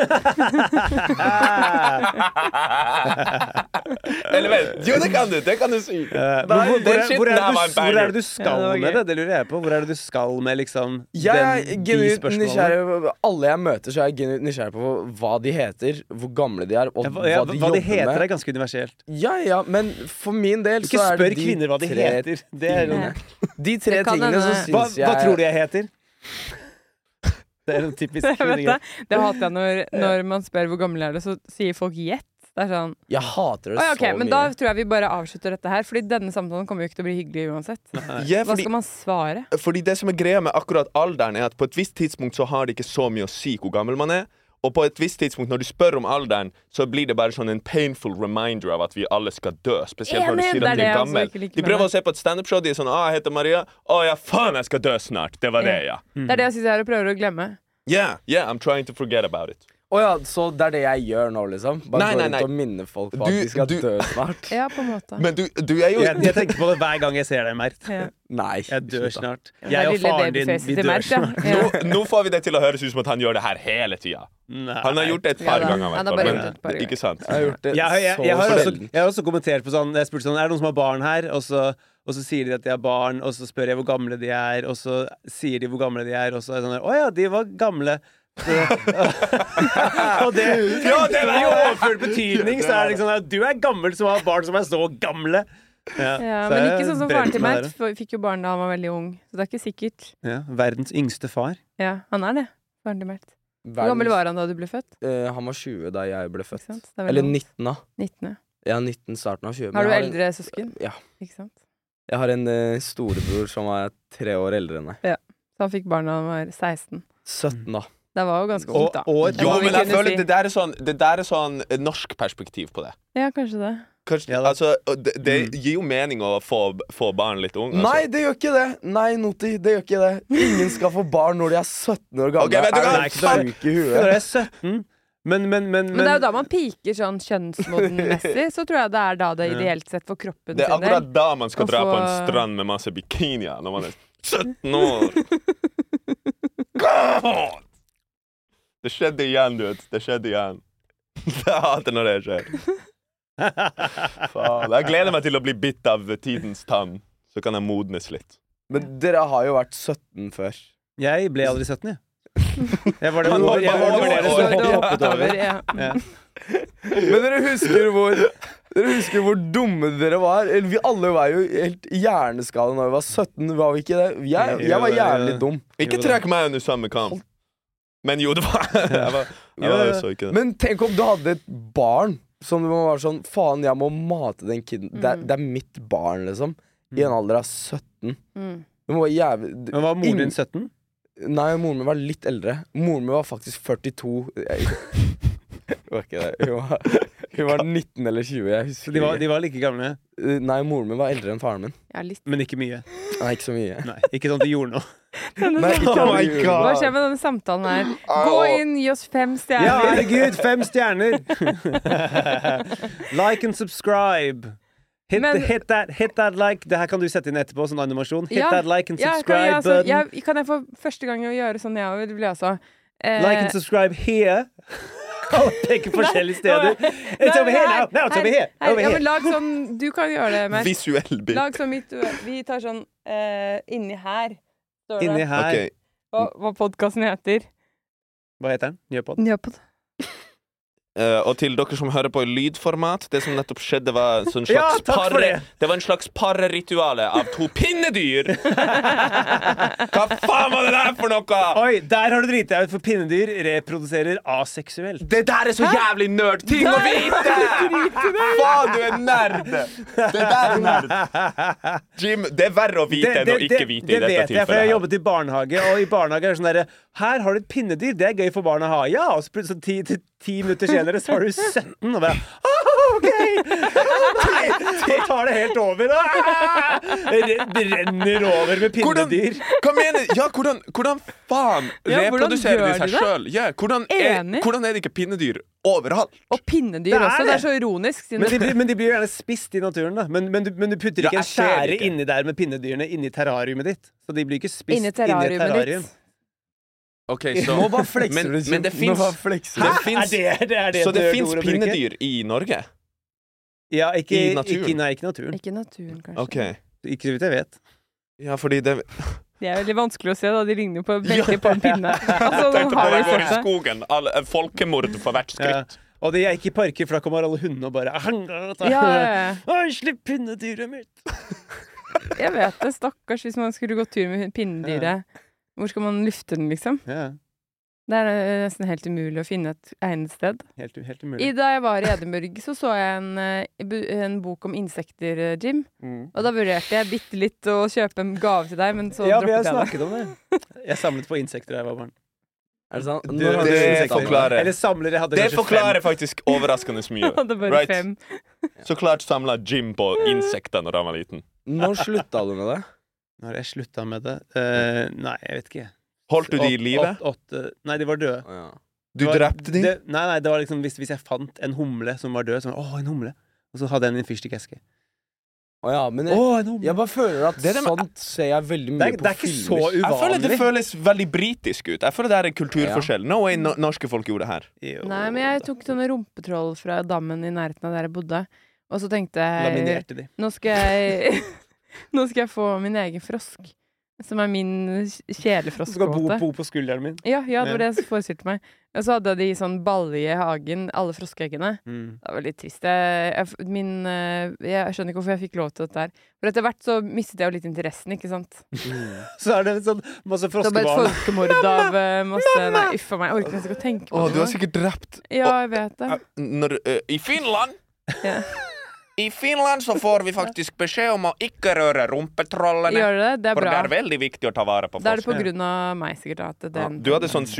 Eller vel, jo det kan du, det kan du si. Eh, men Nei, hvor, hvor, den er, shit hvor, er der det var du, en hvor banger. er det du skal Ja, det var med gøy. det? Det lurer jeg på. Hvor er det du skal med liksom Jeg er den, de genuint spørsmålene? nysgjerrig. Alle jeg møter, så er jeg genuint nysgjerrig på hva de heter, hvor gamle de er, og Ja, hva, hva ja, de hva de jobber heter, med. er ganske universelt. Ja, ja, men for min del Ikke så er spør det de kvinner hva de tre heter. Det er, Ja. De tre Det kan tingene så hende. hva, syns jeg hva tror du jeg heter? Det er en typisk Jeg vet det. kvinnegreie. Det hater jeg når, når man spør hvor gammel er du, så sier folk gjett. Det er sånn Jeg hater det Oi, ok, så Men mye. da tror jeg vi bare avslutter dette her, Fordi denne samtalen kommer jo ikke til å bli hyggelig uansett. Ja, Hva fordi, skal man svare? fordi det som er greia med akkurat alderen, er at på et visst tidspunkt så har det ikke så mye å si hvor gammel man er. Og på et visst tidspunkt, når du spør om alderen, så blir det bare sånn en painful reminder av at vi alle skal dø. Spesielt når du Enig, sier det er at de det er jeg også gammel. ikke liker De med prøver det. å se på et standup-show, de er sånn Å, jeg heter Maria. Å ja, faen, jeg skal dø snart. Det var det, ja. Det er det jeg syns jeg er og prøver å glemme. Yeah, yeah, I'm trying to forget about it. Å ja, så det er det jeg gjør nå, liksom? Bare Nei, gå nei, ut nei. og minne folk på Du- at de skal du- dø snart? Ja, på en måte. Men du, du er jo Jeg, jeg tenker på det hver gang jeg ser deg, Mert. Ja. Nei. Jeg dør slutt da. snart. Det er Jeg og lille faren din, babyfacet vi til dør Mert, ja. snart. Ja. nå, nå får vi det til å høres ut som at han gjør det her hele tida. Nei. Han har gjort det et par Ja da. ganger. i Han hvert har fall, bare men- gjort det et par ganger. Ikke sant? Jeg har gjort det Jeg, har- jeg, så jeg, har også, sjelden. jeg har også kommentert på sånn Jeg spurte sånn, er det noen som har barn her? Og så, og så sier de at de har barn, og så spør jeg hvor gamle de er, og så sier de hvor gamle de er, og så er det sånn Å ja, de var gamle. Og det, ja, det er jo overført betydning, så er det liksom at du er gammel som har barn som er så gamle. Ja, Ja, så men jeg ikke sånn som brent faren til meg Mert. for- Fikk jo barn da han var veldig ung. Så det er ikke sikkert. der. Ja, verdens yngste far. Ja, han er det. Faren til Mert. Hvor gammel var han da du ble født? Eh, han var tjue da jeg ble Ikke født. sant? Det er veldig Eller ung. nitten, da. nitten. Ja, nitten, starten av tjue. men Har du jeg en- eldre søsken? Ja. Ikke sant? Jeg har en eh, storebror som er tre år eldre enn meg. Så han fikk barn da han var seksten. sytten, da. Det var jo ganske Og, ungt, da. og Det Jo, må vi men jeg kunne føler si. det der er sånn, det der er sånn eh, norsk perspektiv på det. Ja, kanskje det. Kanskje, Ja da. altså, og det, det Mm. gir jo mening å få, få barn litt ung. Altså. Nei, det gjør ikke det! Nei, Noti, det gjør ikke det. Ingen skal få barn når de er sytten år gamle. Ok, vet du hva? Er Nei, du ikke så- sjuk i Når huet? jeg er sytten, Men, men, men, Men det er jo da man piker sånn kjønnsmodenmessig, så tror jeg det er da det Ja. ideelt sett for kroppen Det er sin del. akkurat da man skal Å dra på få- en strand med masse bikinier når man er sytten år. God! Det skjedde igjen, du vet. Det skjedde igjen. Jeg hater når det skjer. Faen. Jeg gleder meg til å bli bitt av tidens tann. Så kan jeg modnes litt. Men dere har jo vært sytten før. Jeg ble aldri sytten, jeg. Jeg var det Han var jeg var det bare dere år, som år, hoppet- hoppet hoppet over. over, ja. Ja. Men dere husker hvor Dere husker hvor dumme dere var? Eller, vi alle var jo helt hjerneskade når vi var sytten. Var vi ikke det? Jeg, jeg var jævlig dum. Ikke trekk meg under samme kam. Men jo, det var Jeg var, jeg var jo så ikke det. Men tenk om du hadde et barn som du var sånn faen, jeg må mate den kiden. Det, er- Mm. det er mitt barn, liksom. I en alder av sytten. Mm. Det var jævlig Men var moren Ingen- din sytten? Nei, moren min var litt eldre. Moren min var faktisk førtito. Jeg, det var ikke det. Hun var, hun var nitten eller tjue. Jeg Så husker de var, ikke. de var like gamle, Uh, Nei, moren min var eldre enn faren min. Ja, litt. men ikke mye. Nei, ikke så mye. Nei, ikke sånn at de gjorde noe. Nei, ikke Oh my alle God. Hva skjer med denne samtalen her? Gå inn, gi oss fem Ja, stjerner. herregud, fem stjerner! Like and subscribe. Hit, Men- hit, that, hit that like. Det her kan du sette inn etterpå, sånn animasjon. Hit Ja, that like and Ja, kan, subscribe jeg, altså, button. jeg, kan jeg få første gang å gjøre sånn jeg òg? Det blir altså eh, Like and subscribe here. Alle peker forskjellige steder. It's over here now! Now it's over here! Her, Over ja, here. men lag sånn Du kan gjøre det, Mert. Visuell bild. Lag sånn midt Vi tar sånn eh, inni her. Står det Inni her. Ok, hva, hva podkasten heter. Hva heter den? Njøpod? Njøpod. eh, Og til dere som hører på i lydformat, det som nettopp skjedde, var en sånn Ja, slags takk for parre, det. det var en slags parrerituale av to pinnedyr. Hva faen var det der for noe? Oi, der har du driti deg ut, for pinnedyr reproduserer aseksuelt. Det der er så jævlig nerd ting å vite! Faen, du er nerd! Det der er nerd. Jim, det er verre å vite enn å ikke vite det i dette vet jeg, for jeg har tilfellet. her. jobbet i barnehage, og i barnehage er det sånn derre Her har du et pinnedyr, det er gøy for barna å ha. Ja, og så plutselig ti, ti, ti minutter senere så har du sytten, og bare «Åh, OK! Nei, så tar det helt over. Ah! Det renner over med Hvordan, pinnedyr. hva mener Ja, hvordan, hvordan faen Ja, hvordan reproduserer gjør de seg de det? sjøl? Ja, hvordan, er, Enig. hvordan er det ikke pinnedyr overalt? Og pinnedyr Det er også. Det det. er så ironisk. Siden Men de, blir- men de blir jo gjerne spist i naturen, da. Men, men, du, men du putter Ja, ikke en jeg ser skjære ikke. inni der med pinnedyrene inni terrariumet ditt. Så de blir ikke spist inni inni et terrariumet terrarium. ditt. Ok, Nå bare flekser Men- du. Jim. men det Nå finnes- bare flekser det du. Hæ? finnes- er det, det er det Så det et fins ord å bruke? pinnedyr i Norge? Ja, ikke i naturen? Ikke, nei, ikke i naturen. Ikke naturen, kanskje. OK. Ikke så vidt jeg vet. Ja, fordi det Det er veldig vanskelig å se, da. De ligner jo på begge på en pinne. Altså, Tenk på har det vi går i sett det? skogen. Alle, eh, folkemord for hvert Ja. skritt. Og de er ikke i parker, for da kommer alle hundene og bare Ja, ja, ja. Oi, slipp pinnedyret mitt! Jeg vet det. Stakkars hvis man skulle gå tur med pinnedyret. Hvor skal man lufte den, liksom? Ja, Det er eh, nesten helt umulig å finne et egnet sted. helt, helt umulig. I, da jeg var i Edinburgh, så så jeg en, eh, bu- en bok om insekter, eh, Jim. Mm. Og da vurderte jeg bitte litt å kjøpe en gave til deg, men så Ja, vi har droppet jeg det. snakket om det. Jeg samlet på insekter da jeg var barn. Er det sant? Det- Når hadde det du insekter? forklarer- Eller samler. Jeg hadde Det kanskje forklarer faktisk overraskende mye. Jeg hadde bare Right. fem. Så klart samla Jim på insekter når han var liten. Når slutta du med det? fem. Når har jeg slutta med det? Eh, nei, jeg vet ikke. Holdt du de i Åt- live? åt- åtte- Nei, de var døde. Å, ja. Du Det var- drepte de? det- Nei, nei, det var liksom hvis, hvis jeg fant en humle som var død, så var det, åh, en humle. Og så hadde jeg den i en fyrstikkeske. Å ja, men jeg, Åh, en humle! jeg bare føler at Det er det med- sånt ser jeg veldig mye Det er, på det er ikke så filmer. uvanlig. Jeg føler det føles veldig britisk ut. Jeg føler det er en kulturforskjell. No way no norske folk gjorde det her. Jo. Nei, men jeg tok sånne rumpetroll fra dammen i nærheten av der jeg bodde. Og så tenkte jeg Laminerte de. Nå skal jeg Nå skal jeg få min egen frosk. Som er min Du skal bo, kjælefroskkvote. bo på skulderen min. Ja, ja, det var det jeg forestilte meg. Og så hadde de sånn balle i hagen, alle froskeeggene. Mm. Det var litt trist. Jeg, jeg, min, eh, jeg skjønner ikke hvorfor jeg fikk lov til dette her. For etter hvert så mistet jeg jo litt interessen, ikke sant? Så er det sånn masse Det ble et froskebarn. folkemord av eh, masse Nei, uff a meg. Jeg orker nesten ikke å tenke på Å, det. du har nå. sikkert drept Ja, jeg vet det. Når, eh, I Finland Ja. I Finland så får vi faktisk beskjed om å ikke røre rumpetrollene. Gjør det? Det er For bra. det er veldig viktig å ta vare på Da er det på frosker. grunn av meg, sikkert. At det, Ja, du hadde sånn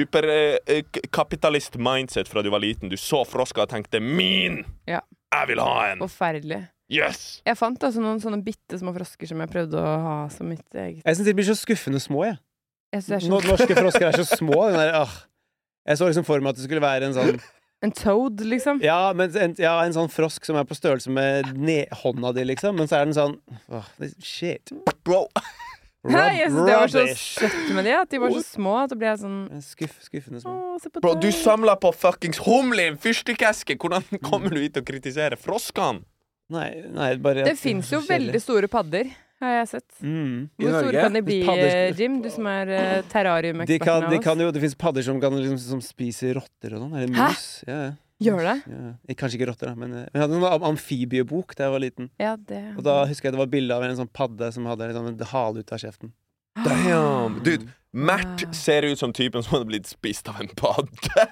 superkapitalist-mindset fra du var liten. Du så frosker og tenkte 'min! Ja. Jeg vil ha en!' Forferdelig. Yes! Jeg fant altså noen sånne bitte små frosker som jeg prøvde å ha som mitt eget. Jeg syns de blir så skuffende små, jeg. Jeg synes det er Nå, så... norske frosker er så små. Den der, ah. Jeg så liksom for meg at det skulle være en sånn En toad, liksom. Ja, men en, ja, en sånn frosk som er på størrelse med ned, hånda di, liksom. Men så er den sånn åh, shit. Bro. Hei, jeg synes det var så Rubbish. søtt med det, at de var så små. At det ble jeg sånn Skuff, skuffende små. Åh, se på Bro, du det. samler på fuckings humle i en fyrstikkeske. Hvordan kommer du hit og kritiserer froskene? Nei, nei, bare Det finnes jo veldig store padder, har jeg sett. mm. I Hvor store Norge? kan de bli, Padder- Jim? Du som er uh, De terrariumeksperten kan, av de oss. kan jo, det finnes padder som, kan, liksom, som spiser rotter og sånn. Eller Hæ? mus. Ja, ja. Gjør det? Ja. Eh, Kanskje ikke rotter, da, men eh, jeg hadde en sånn amfibiebok da jeg var liten. Ja, det. Og da husker jeg det var bilde av en sånn padde som hadde en sånn hale ut av kjeften. Damn. Dude, Mert Wow. ser ut som typen som hadde blitt spist av en padde.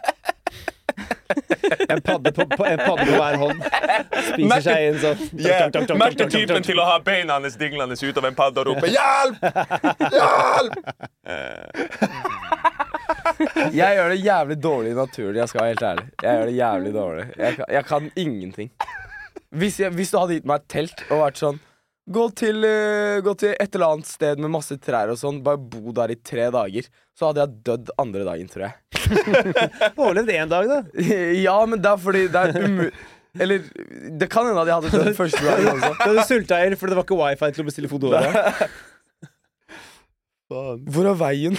En padde på, på, en padde på hver hånd. Spiser Mert- seg inn sånn. Yeah. Mert er typen til å ha beina hans dinglende ut av en padde og rope 'hjelp! Hjelp!' Jeg gjør det jævlig dårlig i naturen, jeg skal være helt ærlig. Jeg gjør det jævlig dårlig. Jeg kan, jeg kan ingenting. Hvis, jeg, hvis du hadde gitt meg et telt og vært sånn Gå til, uh, gå til et eller annet sted med masse trær og sånn, bare bo der i tre dager, så hadde jeg dødd andre dagen, tror jeg. Overlevd én dag, da. Ja, men det er fordi det er umulig. Eller det kan hende at jeg hadde dødd første dagen også. Du hadde sulta i hjel fordi det var ikke wifi til å bestille Foodora. Hvor er veien?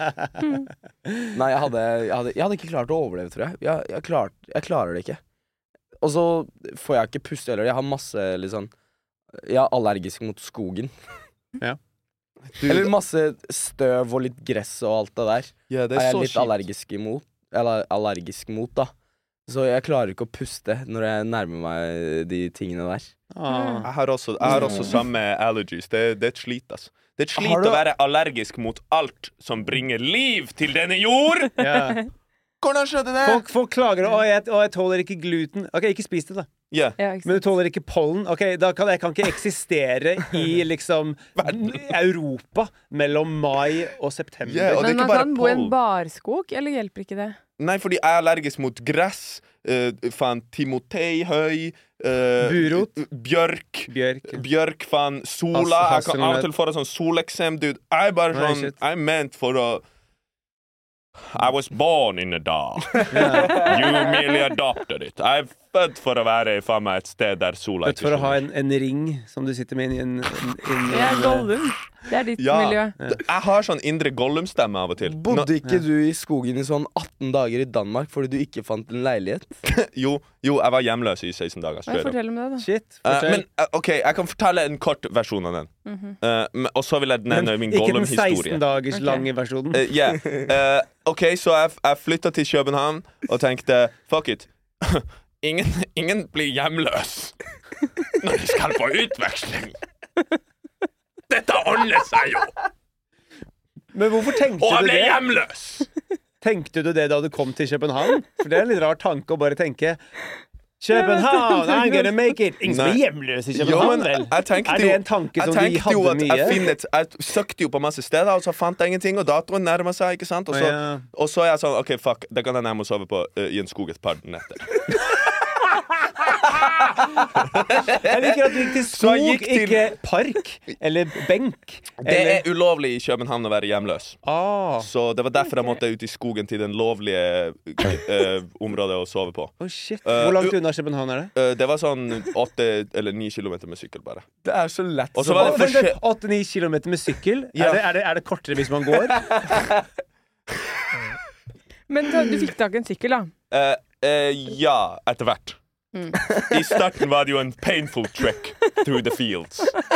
Nei, jeg hadde, jeg, hadde, jeg hadde ikke klart å overleve, tror jeg. Jeg, jeg, klart, jeg klarer det ikke. Og så får jeg ikke puste heller. Jeg har masse litt sånn Jeg er allergisk mot skogen. Ja. Eller masse støv og litt gress og alt det der. Ja, det Er er jeg så litt kjipt. allergisk imot. Eller allergisk mot, da. Så jeg klarer ikke å puste når jeg nærmer meg de tingene der. Ah. Jeg har også, jeg har også samme allergies. Det, det er et slit, ass. Det er et Har slit du- å være allergisk mot alt som bringer liv til denne jord! Ja. Hvordan skjønner det? Folk, folk klager og jeg, og jeg tåler ikke gluten. Ok, ikke spis det, da. Ja. Ja, ikke Men sant? du tåler ikke pollen. Ok, da kan jeg kan ikke eksistere i liksom Europa mellom mai og september. Ja, og det er Men ikke man bare kan bo i en pollen. barskog, eller hjelper ikke det? Nei, fordi jeg er allergisk mot gress, uh, faen timoteihøy, uh, Burot. bjørk, Bjørk. bjørk, faen, sola. Has- Jeg kan av hasselnøtt. og til få en sånn soleksem, dude. Jeg er bare Nei, sånn, shit. jeg er ment for å I was born in a dal. Ja. You merely adopted it. Jeg er født for å være i faen meg et sted der sola Født for å ha en, en ring som du sitter med inn i en, en, inn i Ja, en Gollum. Det er ditt Ja. miljø. Jeg har sånn indre Gollum-stemme av og til. Nå, Bodde ikke du i skogen i sånn atten dager i Danmark fordi du ikke fant en leilighet? jo, jo, jeg var hjemløs i seksten dager. Hva straight up. Fortell om det, da. Shit. Eh, Fortell. men eh, OK, jeg kan fortelle en kort versjon av den. Mhm. Eh, men- og så vil jeg nevne min ikke den Gollum-historie. seksten dagers Ok. lange versjonen. Eh, yeah. Eh, OK, så jeg, jeg flytta til København og tenkte fuck it. ingen, ingen blir hjemløs når de skal på utveksling. Dette ordner seg jo! Men hvorfor tenkte Og jeg du ble det? hjemløs! Tenkte du det da du kom til København? For det er en litt rar tanke å bare tenke København, I'm gonna make it! Ingen som Nei. blir hjemløs i Jo, København, men vel? jeg tenkte Er det jo- en tanke Jeg som de tenkte jo hadde at mye? jeg, finnet, jeg søkte jo på masse steder, og så fant jeg ingenting, og datoen nærma seg. Ikke sant? Og så, Å, ja. og så er jeg sånn OK, fuck, det kan hende jeg må sove på, eh, i en skog et par netter. Jeg liker at du gikk til Så skog, jeg gikk til- ikke park. Eller benk. Det er ulovlig i København å være hjemløs. Ah. Så det var derfor jeg måtte ut i skogen til den lovlige eh, området å sove på. Oh, shit. Eh, Hvor langt u- unna København er det? Eh, det var sånn åtte eller ni kilometer med sykkel, bare. Det er så lett. Og så var det Å, vent, forskjell- vent, åtte-ni kilometer med sykkel? Ja. Er, det, er, det, er det kortere hvis man går? Men da, du fikk tak i en sykkel, da. Eh, eh, ja, etter hvert. Mm. I starten var det jo en painful trek through the fields.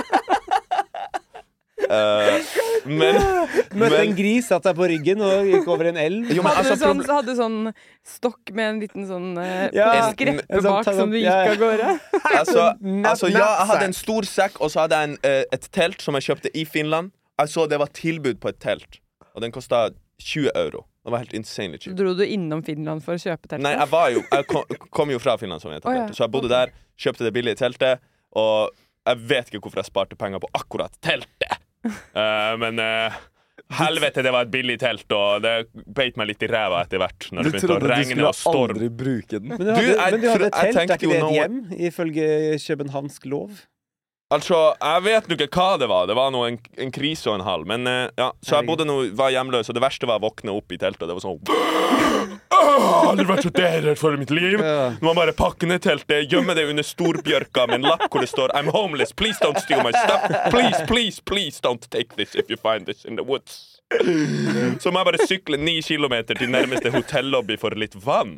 Eh, men Møtte en men, gris, satt deg på ryggen og gikk over en elv. jo, men Hadde altså, du sånn, proble- hadde sånn stokk med en liten sånn uh, Ja, skreppe en sånn- bak som du ja, gikk ja. av gårde? altså, Nap- altså, ja, jeg hadde en napsack. stor sekk, og så hadde jeg en, eh, et telt som jeg kjøpte i Finland. Jeg så det var tilbud på et telt, og den kosta tjue euro. Det var helt insanely Så cheap. dro du innom Finland for å kjøpe teltet? Nei, jeg var jo Jeg kom, kom jo fra Finland, som jeg Å, ja. etablerte. Så jeg bodde der, kjøpte det billige teltet, og jeg vet ikke hvorfor jeg sparte penger på akkurat teltet. Eh, men eh, helvete, det var et billig telt, og det beit meg litt i ræva etter hvert. Når Du det begynte å trodde du regne skulle og storm. aldri bruke den. Men du hadde, Du, jeg men du hadde tro- et jeg telt, er tenkte ikke det jo et nå- hjem? Ifølge københavnsk lov? Altså, jeg vet jo ikke hva det var. Det var noe en, en krise og en halv. Men eh, ja, så jeg bodde nå, var hjemløs, og det verste var å våkne opp i teltet. Det var sånn Åh, aldri vært så derredd for mitt liv. Ja. Nå må man bare pakke ned teltet, gjemme det under storbjørka med en lapp hvor det står I'm homeless, please don't steal my stuff. Please, please, please don't take this if you find this in the woods. Så må jeg bare sykle ni kilometer til nærmeste hotellobby for litt vann.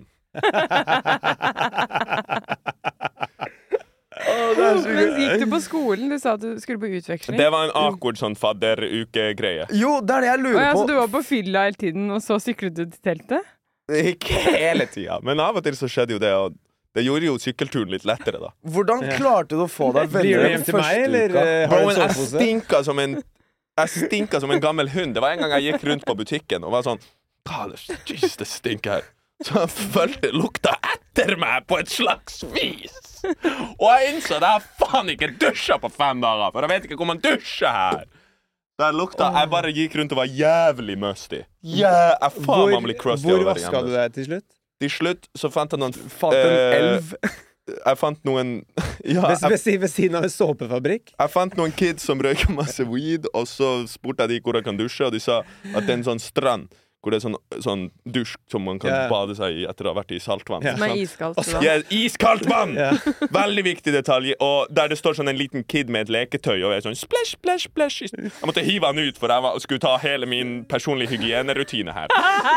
Å, det er så Men gøy. gikk du på skolen? Du sa at du skulle på utveksling. Det var en awkward sånn fadderukegreie. Jo, det er det jeg Å lurer ja, på. så du var på fylla hele tiden, og så syklet du til teltet? Ikke hele tida, men av og til så skjedde jo det, og det gjorde jo sykkelturen litt lettere, da. Hvordan klarte du å få deg Blir venner du den hjem til meg, første eller uka? eh, har Bro, du en jeg sovepose? stinka som en Jeg stinka som en gammel hund. Det var en gang jeg gikk rundt på butikken og var sånn «Ah, det- Jesus, det stinker her. Så jeg følte lukta etter meg på et slags vis. Og jeg innså at jeg har faen ikke dusja på fem dager, for jeg vet ikke hvor man dusjer her. Der lukta Jeg bare gikk rundt og var jævlig musty. Ja, jeg faen meg blir crusty hvor over å være vaska du hjemme. deg til slutt? Til slutt så fant jeg noen Fant en eh, elv. Jeg fant noen Ja, Ved, jeg ved, si- ved siden av en såpefabrikk? Jeg fant noen kids som røyker masse weed, og så spurte jeg de hvor jeg kan dusje, og de sa at det er en sånn strand hvor det er sånn, sånn dusj som man kan Ja. bade seg i etter å ha vært i saltvann. Ja. Som er iskaldt. Og så- da. Ja, iskaldt vann! Ja. Veldig viktig detalj. Og der det står sånn en liten kid med et leketøy og er sånn splash, splash, splash. Jeg måtte hive han ut, for jeg var, skulle ta hele min personlige hygienerutine her.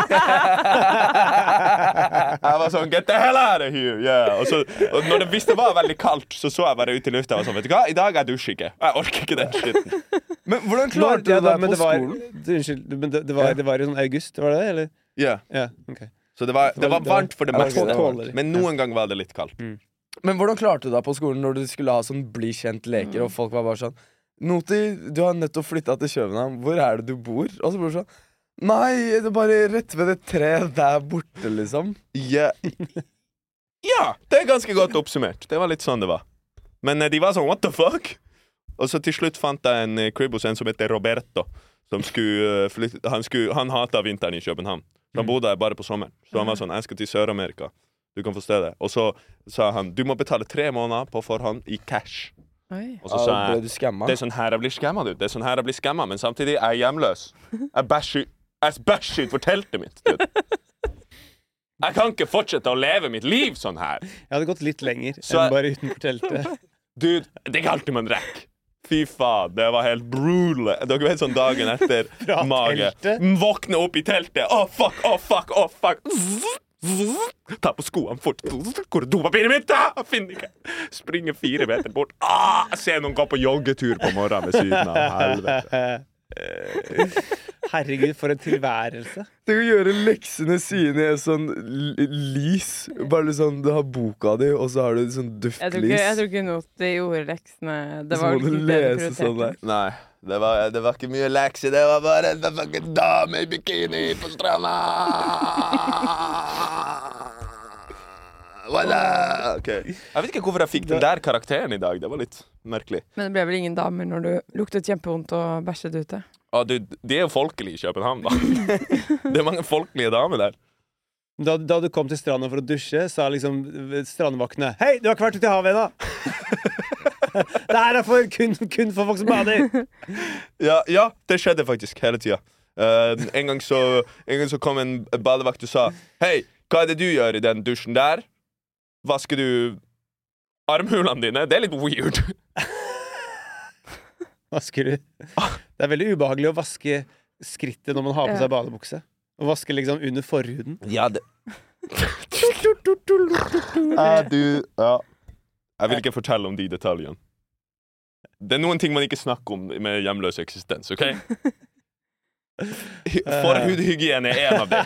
Jeg var sånn get the hell out of here! Yeah. Og så, og når det, hvis det var veldig kaldt, så så jeg bare ut i lufta og var sånn, vet du hva, i dag jeg dusjer ikke. Jeg orker ikke den skitten. Men hvordan Når- klarte du ja, da- deg men på det var, skolen? du, Unnskyld, men det, det, var, det var i sånn august, var det det? Eller? Yeah. Ja, ok. Så det var, det var varmt for det Ja, meste. det var tålelig. Men noen ganger var det litt kaldt. Men hvordan klarte du deg på skolen når du skulle ha sånn bli kjent-leker, og folk var bare sånn Noti, du har nettopp flytta til København. Hvor er det du bor? Og så blir du sånn Nei, det er bare rett ved det treet der borte, liksom. Ja. ja, det er ganske godt oppsummert. Det var litt sånn det var. Men eh, de var sånn, what the fuck? Og så til slutt fant jeg en eh, crib hos en som heter Roberto. Som skulle eh, flytte Han, skulle, han hatet vinteren i København. Så han bodde der bare på sommeren. Så han var sånn, jeg skal til Sør-Amerika. Du kan få stedet. Og så sa han, du må betale tre måneder på forhånd i cash. Oi. Og så sa Ja, ble jeg, du skamma? det er sånn her jeg blir skamma, du. Det er sånn her jeg blir skamma, men samtidig er jeg hjemløs. Jeg bæsjer Jeg bæsjer ut for teltet mitt, dude. Jeg kan ikke fortsette å leve mitt liv sånn her. Jeg hadde gått litt lenger Så- enn bare utenfor teltet. Dude, det er ikke alltid man rekker. Fy faen, det var helt brutal. Dere vet sånn dagen etter Fra mage. teltet? Våkne opp i teltet. Å, oh, fuck, å, oh, fuck, å, oh, fuck. Ta på skoene fort. Hvor er dopapiret mitt? Ah, jeg finner ikke. Springer fire meter bort. Ah, jeg ser noen gå på joggetur på morgenen ved siden av. Helvete. Herregud, for en tilværelse. Du kan gjøre leksene sine i en sånn l- lys. Bare litt sånn, du har boka di, og så har du sånn Jeg tror ikke, jeg duftlys. tror ikke Noti gjorde leksene. Det Så var må liksom du ikke det du lese sånn prioriterte. der. Nei, det var, det var ikke mye lekser. Det var bare en fucking dame i bikini på stranda. What the- Ok. Jeg vet ikke hvorfor jeg fikk den der karakteren i dag. Det var litt merkelig. Men det ble vel ingen damer når du luktet kjempevondt og bæsjet ute? Ah, du, de er jo folkelige i København, da. Det er mange folkelige damer der. Da, da du kom til stranda for å dusje, sa liksom strandvaktene Hei, du har ikke vært ute i havet ennå! Det her er for, kun, kun for folk som bader! Ja, ja, det skjedde faktisk hele tida. Uh, en, gang så- en gang så kom en badevakt og sa Hei, hva er det du gjør i den dusjen der? Vasker du armhulene dine? Det er litt weird. Vasker du? Det er veldig ubehagelig å vaske skrittet når man har på seg badebukse. Å vaske liksom under forhuden. Ja, det ah, du, ja. Jeg vil ikke fortelle om de detaljene. Det er noen ting man ikke snakker om med hjemløs eksistens, OK? Hy- Forhudhygiene er en av dem.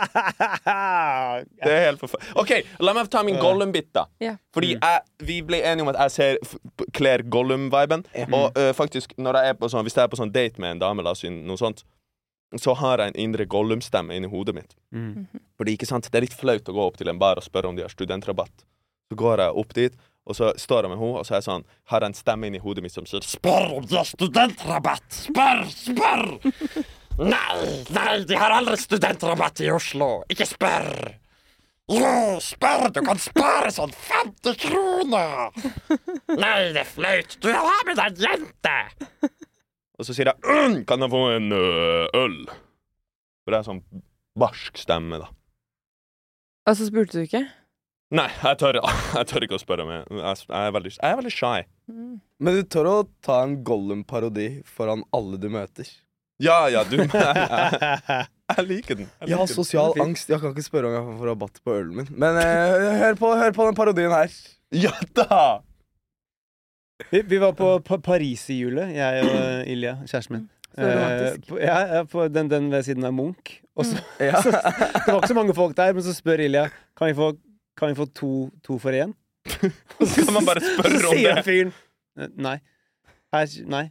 Det er helt forferdelig. OK, la meg ta min Gollum-bit, da. Ja. Fordi jeg, vi ble enige om at jeg ser f- p- kler Gollum-viben. Og øh, faktisk, når jeg er på sånn, hvis jeg er på sånn date med en dame, la oss si noe sånt, så har jeg en indre Gollum-stemme inni hodet mitt. Mm. Fordi, ikke sant, det er litt flaut å gå opp til en bar og spørre om de har studentrabatt. Så går jeg opp dit, og så står jeg med henne, og så er jeg sånn, har jeg en stemme inni hodet mitt som sier Spør om de har studentrabatt! Spør! Spør! Nei, nei, de har aldri studentrabatt i Oslo. Ikke spør! Jo, spør! Du kan spare sånn femti kroner! Nei, det er flaut. Du har med deg en jente! Og så sier jeg «Mm, kan jeg få en ø, øl? For det er sånn barsk stemme, da. Og så spurte du ikke? Nei, jeg tør, jeg tør ikke å spørre meg. Jeg, jeg, er veldig, jeg er veldig shy. Mm. Men du tør å ta en Gollum-parodi foran alle du møter. Ja, ja, du jeg, jeg, jeg liker den. Jeg, Jeg har liker den. sosial angst. Jeg kan ikke spørre om jeg får rabatt på ølen min. Men eh, hør, på, hør på den parodien her. Ja da! Vi, vi var på, på Paris i julet, jeg og Ilja, kjæresten min. Så romantisk. Eh, på, ja, ja, på den, den ved siden av Munch. Og så, Ja. så, det var ikke så mange folk der, men så spør Ilja Kan vi få, kan vi få to, to for én. Så kan man bare Så spørre om sier det. fyren eh, nei. Her, nei.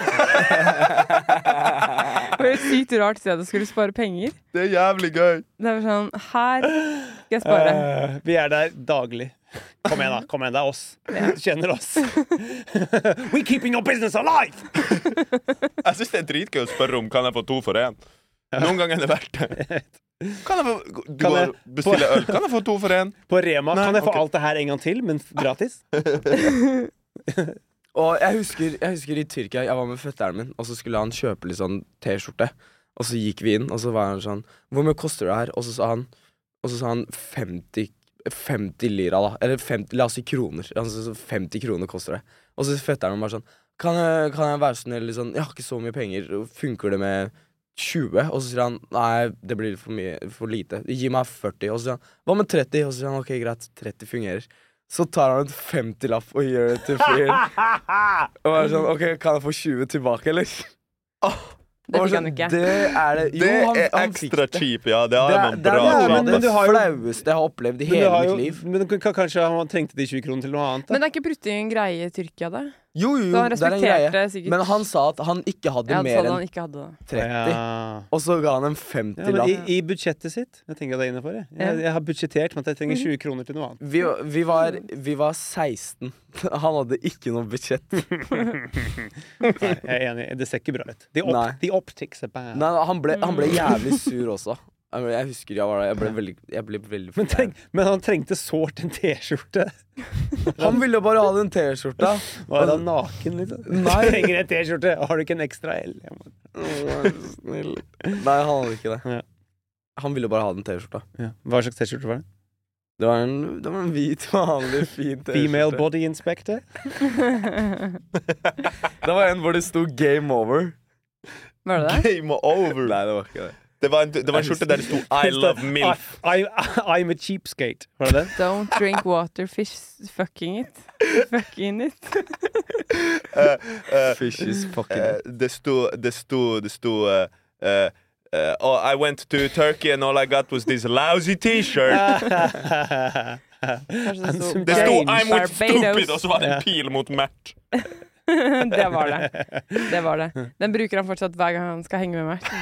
Det var et sykt rart sted å skulle spare penger. Det er jævlig gøy. Det var sånn, her skal jeg spare. Eh, vi er der daglig. Kom igjen, da. Kom igjen, det er oss. Du kjenner oss. We keeping your business alive! Jeg synes det er dritgøy å spørre om kan jeg få to for én. Noen ganger er det verdt det. Kan jeg få, du Kan går jeg- og bestiller øl. Kan jeg få to for én? På Rema. Nei, Kan jeg få ok. alt det her en gang til, men f- gratis? Og jeg husker, jeg husker i Tyrkia, jeg var med fetteren min, og så skulle han kjøpe litt sånn T-skjorte. Og så gikk vi inn, og så var han sånn Hvor mye koster det her? Og så sa han, og så sa han femti, femti lira, da. Eller femti, la oss si kroner. Altså så femti kroner koster det. Og så fetteren min bare sånn Kan jeg, kan jeg være så snill, liksom Jeg har ikke så mye penger. Funker det med tjue? Og så sier han nei, det blir for mye, for lite. Gi meg førti. Og så sier han hva med tretti? Og så sier han ok, greit, tretti fungerer. Så tar han en femtilapp og gjør det til fyren. Og er sånn ok, kan jeg få tjue tilbake, eller? Det Og fikk sånn, han ikke. Det er det. Jo, Det han, er han fikk ekstra det. cheap, ja. Det Det har er, noen det er bra noe Ja, av men det du har jo- flaueste jeg har opplevd i Men, du hele har jo, mitt liv. men k- k- kanskje han trengte de tjue kronene til noe annet? Da? Men er ikke prutting en greie i Tyrkia, da? Jo, jo, Så han det er en greie. respekterte sikkert. Men han sa at han ikke hadde Ja, så mer hadde enn han ikke hadde det. tretti. Ja. Og så ga han en Ja, men femtilapp. i, I budsjettet sitt. Jeg tenker det er innenfor jeg. Jeg, jeg har budsjettert med at jeg trenger tjue kroner til noe annet. Vi, vi, var, vi var seksten. Han hadde ikke noe budsjett. Nei, jeg er enig. Det ser ikke bra ut. The, op Nei. the optics are bad. Nei, han ble, han ble jævlig sur også. Jeg, jeg husker jeg var der. Jeg ble veldig, jeg ble veldig Men, treng, men han trengte sårt en T-skjorte. Han ville bare ha den T-skjorta. Var han naken, liksom? Nei. Jeg trenger en T-skjorte. Har du ikke en ekstra L? Jeg må- Vær så snill. Nei, han hadde ikke det. Ja. Han ville bare ha den T-skjorta. Ja. Hva slags T-skjorte var det? Det var en, det var en hvit, vanlig, fin T-skjorte. Female body inspector? Det var en hvor det sto 'Game Over'. Var det det? Game over. Nei, det var ikke det. Det var en, det var en skjorte der det sto I love MILF. I, I, I'm a cheapskate. Var det det? Don't drink water, fish fucking it. Fucking it. Eh, eh, Fish is fucking eh, det sto Det sto Det sto eh, eh, eh, Oh, I went to Turkey and all I got was this lousy T-shirt. Kanskje det sto Det sto Strange. I'm with Barbados. stupid, og så var det en pil mot Mert. Det var det. Det var det. Den bruker han fortsatt hver gang han skal henge med meg.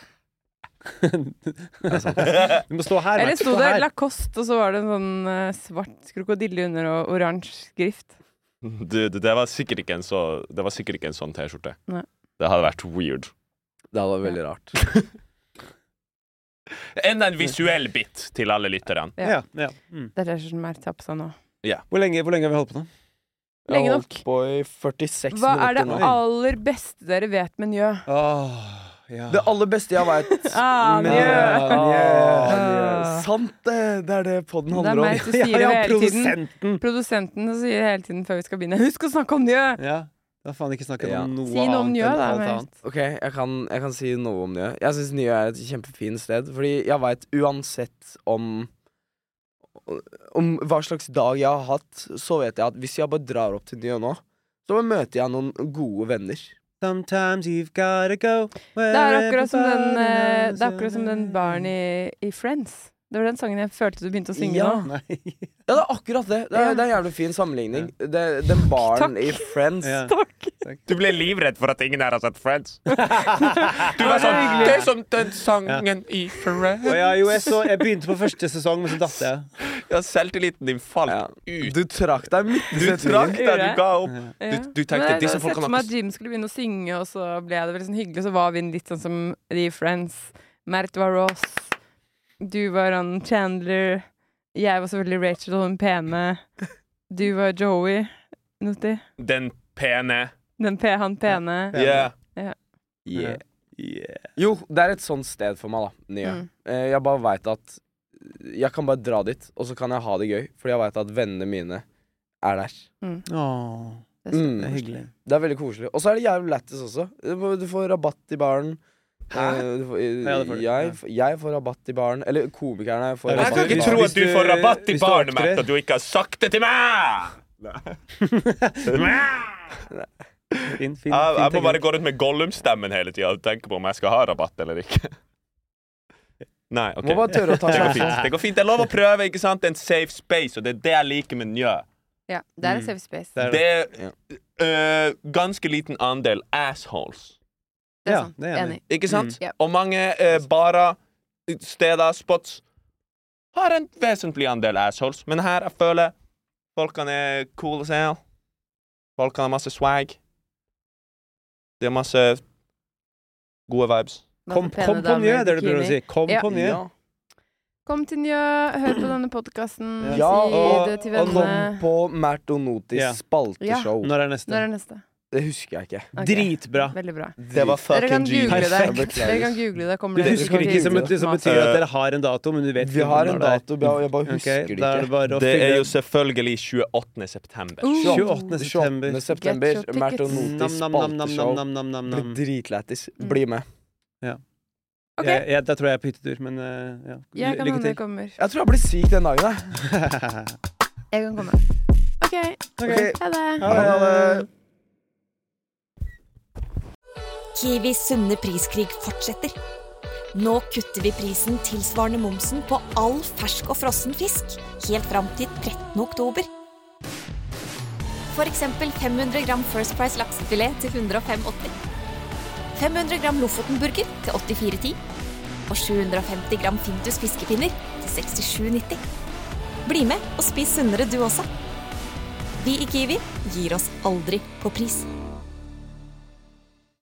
Du må stå her. Eller Max. sto Stå det her. Lacoste, og så var det en sånn eh, svart krokodille under og oransje skrift. Du, det, det var sikkert ikke en så Det var sikkert ikke en sånn T-skjorte. Nei. Det hadde vært weird. Det hadde vært veldig rart. Enda en visuell bit til alle lytterne. Ja, ja. Mm. Det er det som er tapt seg nå. Hvor, lenge, hvor lenge har vi holdt på nå? Jeg Lenge har nok. holdt på i førtiseks Hva er det minutter nå. aller beste dere vet med Njø? Åh, ja. Det aller beste jeg veit. Ah, Men- Njø! Ja, sant det! Det er det podden Det er handler meg om. som sier ja, det ja, hele tiden. produsenten. Produsenten som sier det hele tiden før vi skal begynne. Husk å snakke om Njø! Ja, da faen ikke snakket Ja. om noe Si noe om annet Njø, enn da. alt Mert. annet. Ok, jeg kan, jeg kan si noe om Njø. Jeg syns Njø er et kjempefint sted. Fordi jeg veit uansett om Om hva slags dag jeg har hatt, så vet jeg at hvis jeg bare drar opp til Njø nå, så møter jeg noen gode venner. Sometimes you've gotta go. Det er akkurat som den, eh, det er akkurat som den baren i, i Friends. Det var den sangen jeg følte du begynte å synge Ja. nå. Nei. Ja, det er akkurat det. Det er, det er en jævlig fin sammenligning. Det, den baren Takk. i Friends. Ja. Takk! Du ble livredd for at ingen her har sett Friends. Du var sånn hyggelig. Det er som den sangen i Friends. Og ja, jo, jeg, så, jeg begynte på første sesong, men så datt jeg. Ja, selvtilliten din falt Ja. ut. Du trakk deg midt i Du trakk setningen. deg, du ga opp. Ja. Du, du tenkte Men disse jeg folkene sett har meg at Jim skulle begynne å synge, og så ble det veldig sånn hyggelig, så var vi litt sånn som de i Friends. Mert var Ross, du var han Chandler, jeg var selvfølgelig Rachel og den pene, du var Joey, Nutti. Den pene. Den pe han pene. Yeah. Yeah. Yeah. Jo, det er et sånt sted for meg, da. Nye. Mm. Eh, Jeg bare veit at Jeg kan bare dra dit, og så kan jeg ha det gøy. Fordi jeg vet at vennene mine er der. Mm. Åh, Det er Mm. det er hyggelig. Det er veldig koselig. Og så er det jævlig lættis også. Du får, du får rabatt i baren. Hæ? Eh, Du får, Ja, det får du. jeg, jeg får rabatt i baren. Eller komikerne får Jeg Jeg rabatt kan i ikke Hvis tro baren. at du du- får rabatt i hvis du barnet opptrer- mitt, at du ikke har sagt det til meg! Fin, fin, Jeg, jeg må fin bare gå rundt med Gollum-stemmen hele tiden og tenke på om jeg skal ha rabatt eller ikke. Nei, ok. Må bare tørre å ta Det går sjansen. fint. Det går fint. Det er lov å prøve, ikke sant? Det er en safe space, og det er det jeg liker med Njø. Ja, det er en Mm. safe space. Det er Det det. er øh, ganske liten andel assholes. Det er Ja, sant. det er jeg enig Enig. Ikke sant? Mm. Ja. Og mange øh, barer, steder, spots har en vesentlig andel assholes. Men her jeg føler folkene er cool as hell. Folkene har masse swag. De har masse gode vibes. Kom, Masse pene kom på damer i Njø, det er det du prøver å bikini. si. Kom Ja. på Njø. Ja. Kom til Njø, hør på denne podkasten, Ja, si og, det til og kom vennene. på Mertonotis Ja. spalteshow. Når er neste? Når er neste? Det husker jeg ikke. Ok. Dritbra. Veldig bra. Det var Dere kan fucking google genius. det. Perfekt. Dere kan google det. Kommer Du det husker ikke, som, til- som betyr at dere har en dato, men du vet Vi har en når det er. dato, jeg bare husker Ok, det da er det ikke. bare å Det er fylle- jo selvfølgelig tjueåttende september. Uh. tjueåttende september. tjueåttende september. Get your tickets. Mertonotis Nam, nam, nam, nam, spalteshow. nam, nam, nam, Blir nam. dritlættis. Mm. Bli med. Ok, Jeg, jeg, da tror jeg jeg er på hyttetur, men eh, ja. jeg kan Lykke hende det til. kommer. Jeg tror jeg blir syk den dagen, jeg. Jeg kan komme. OK, Ok. ha det. Ha det. Kiwis sunne priskrig fortsetter. Nå kutter vi prisen tilsvarende momsen på all fersk og frossen fisk, helt fram til trettende oktober. For eksempel fem hundre gram First Price laksefilet til hundre og fem åtti. fem hundre gram Lofotenburger til åttifire ti. Og sju hundre og femti gram Fintus fiskepinner til sekstisju nitti. Bli med og spis sunnere du også. Vi i Kiwi gir oss aldri på pris.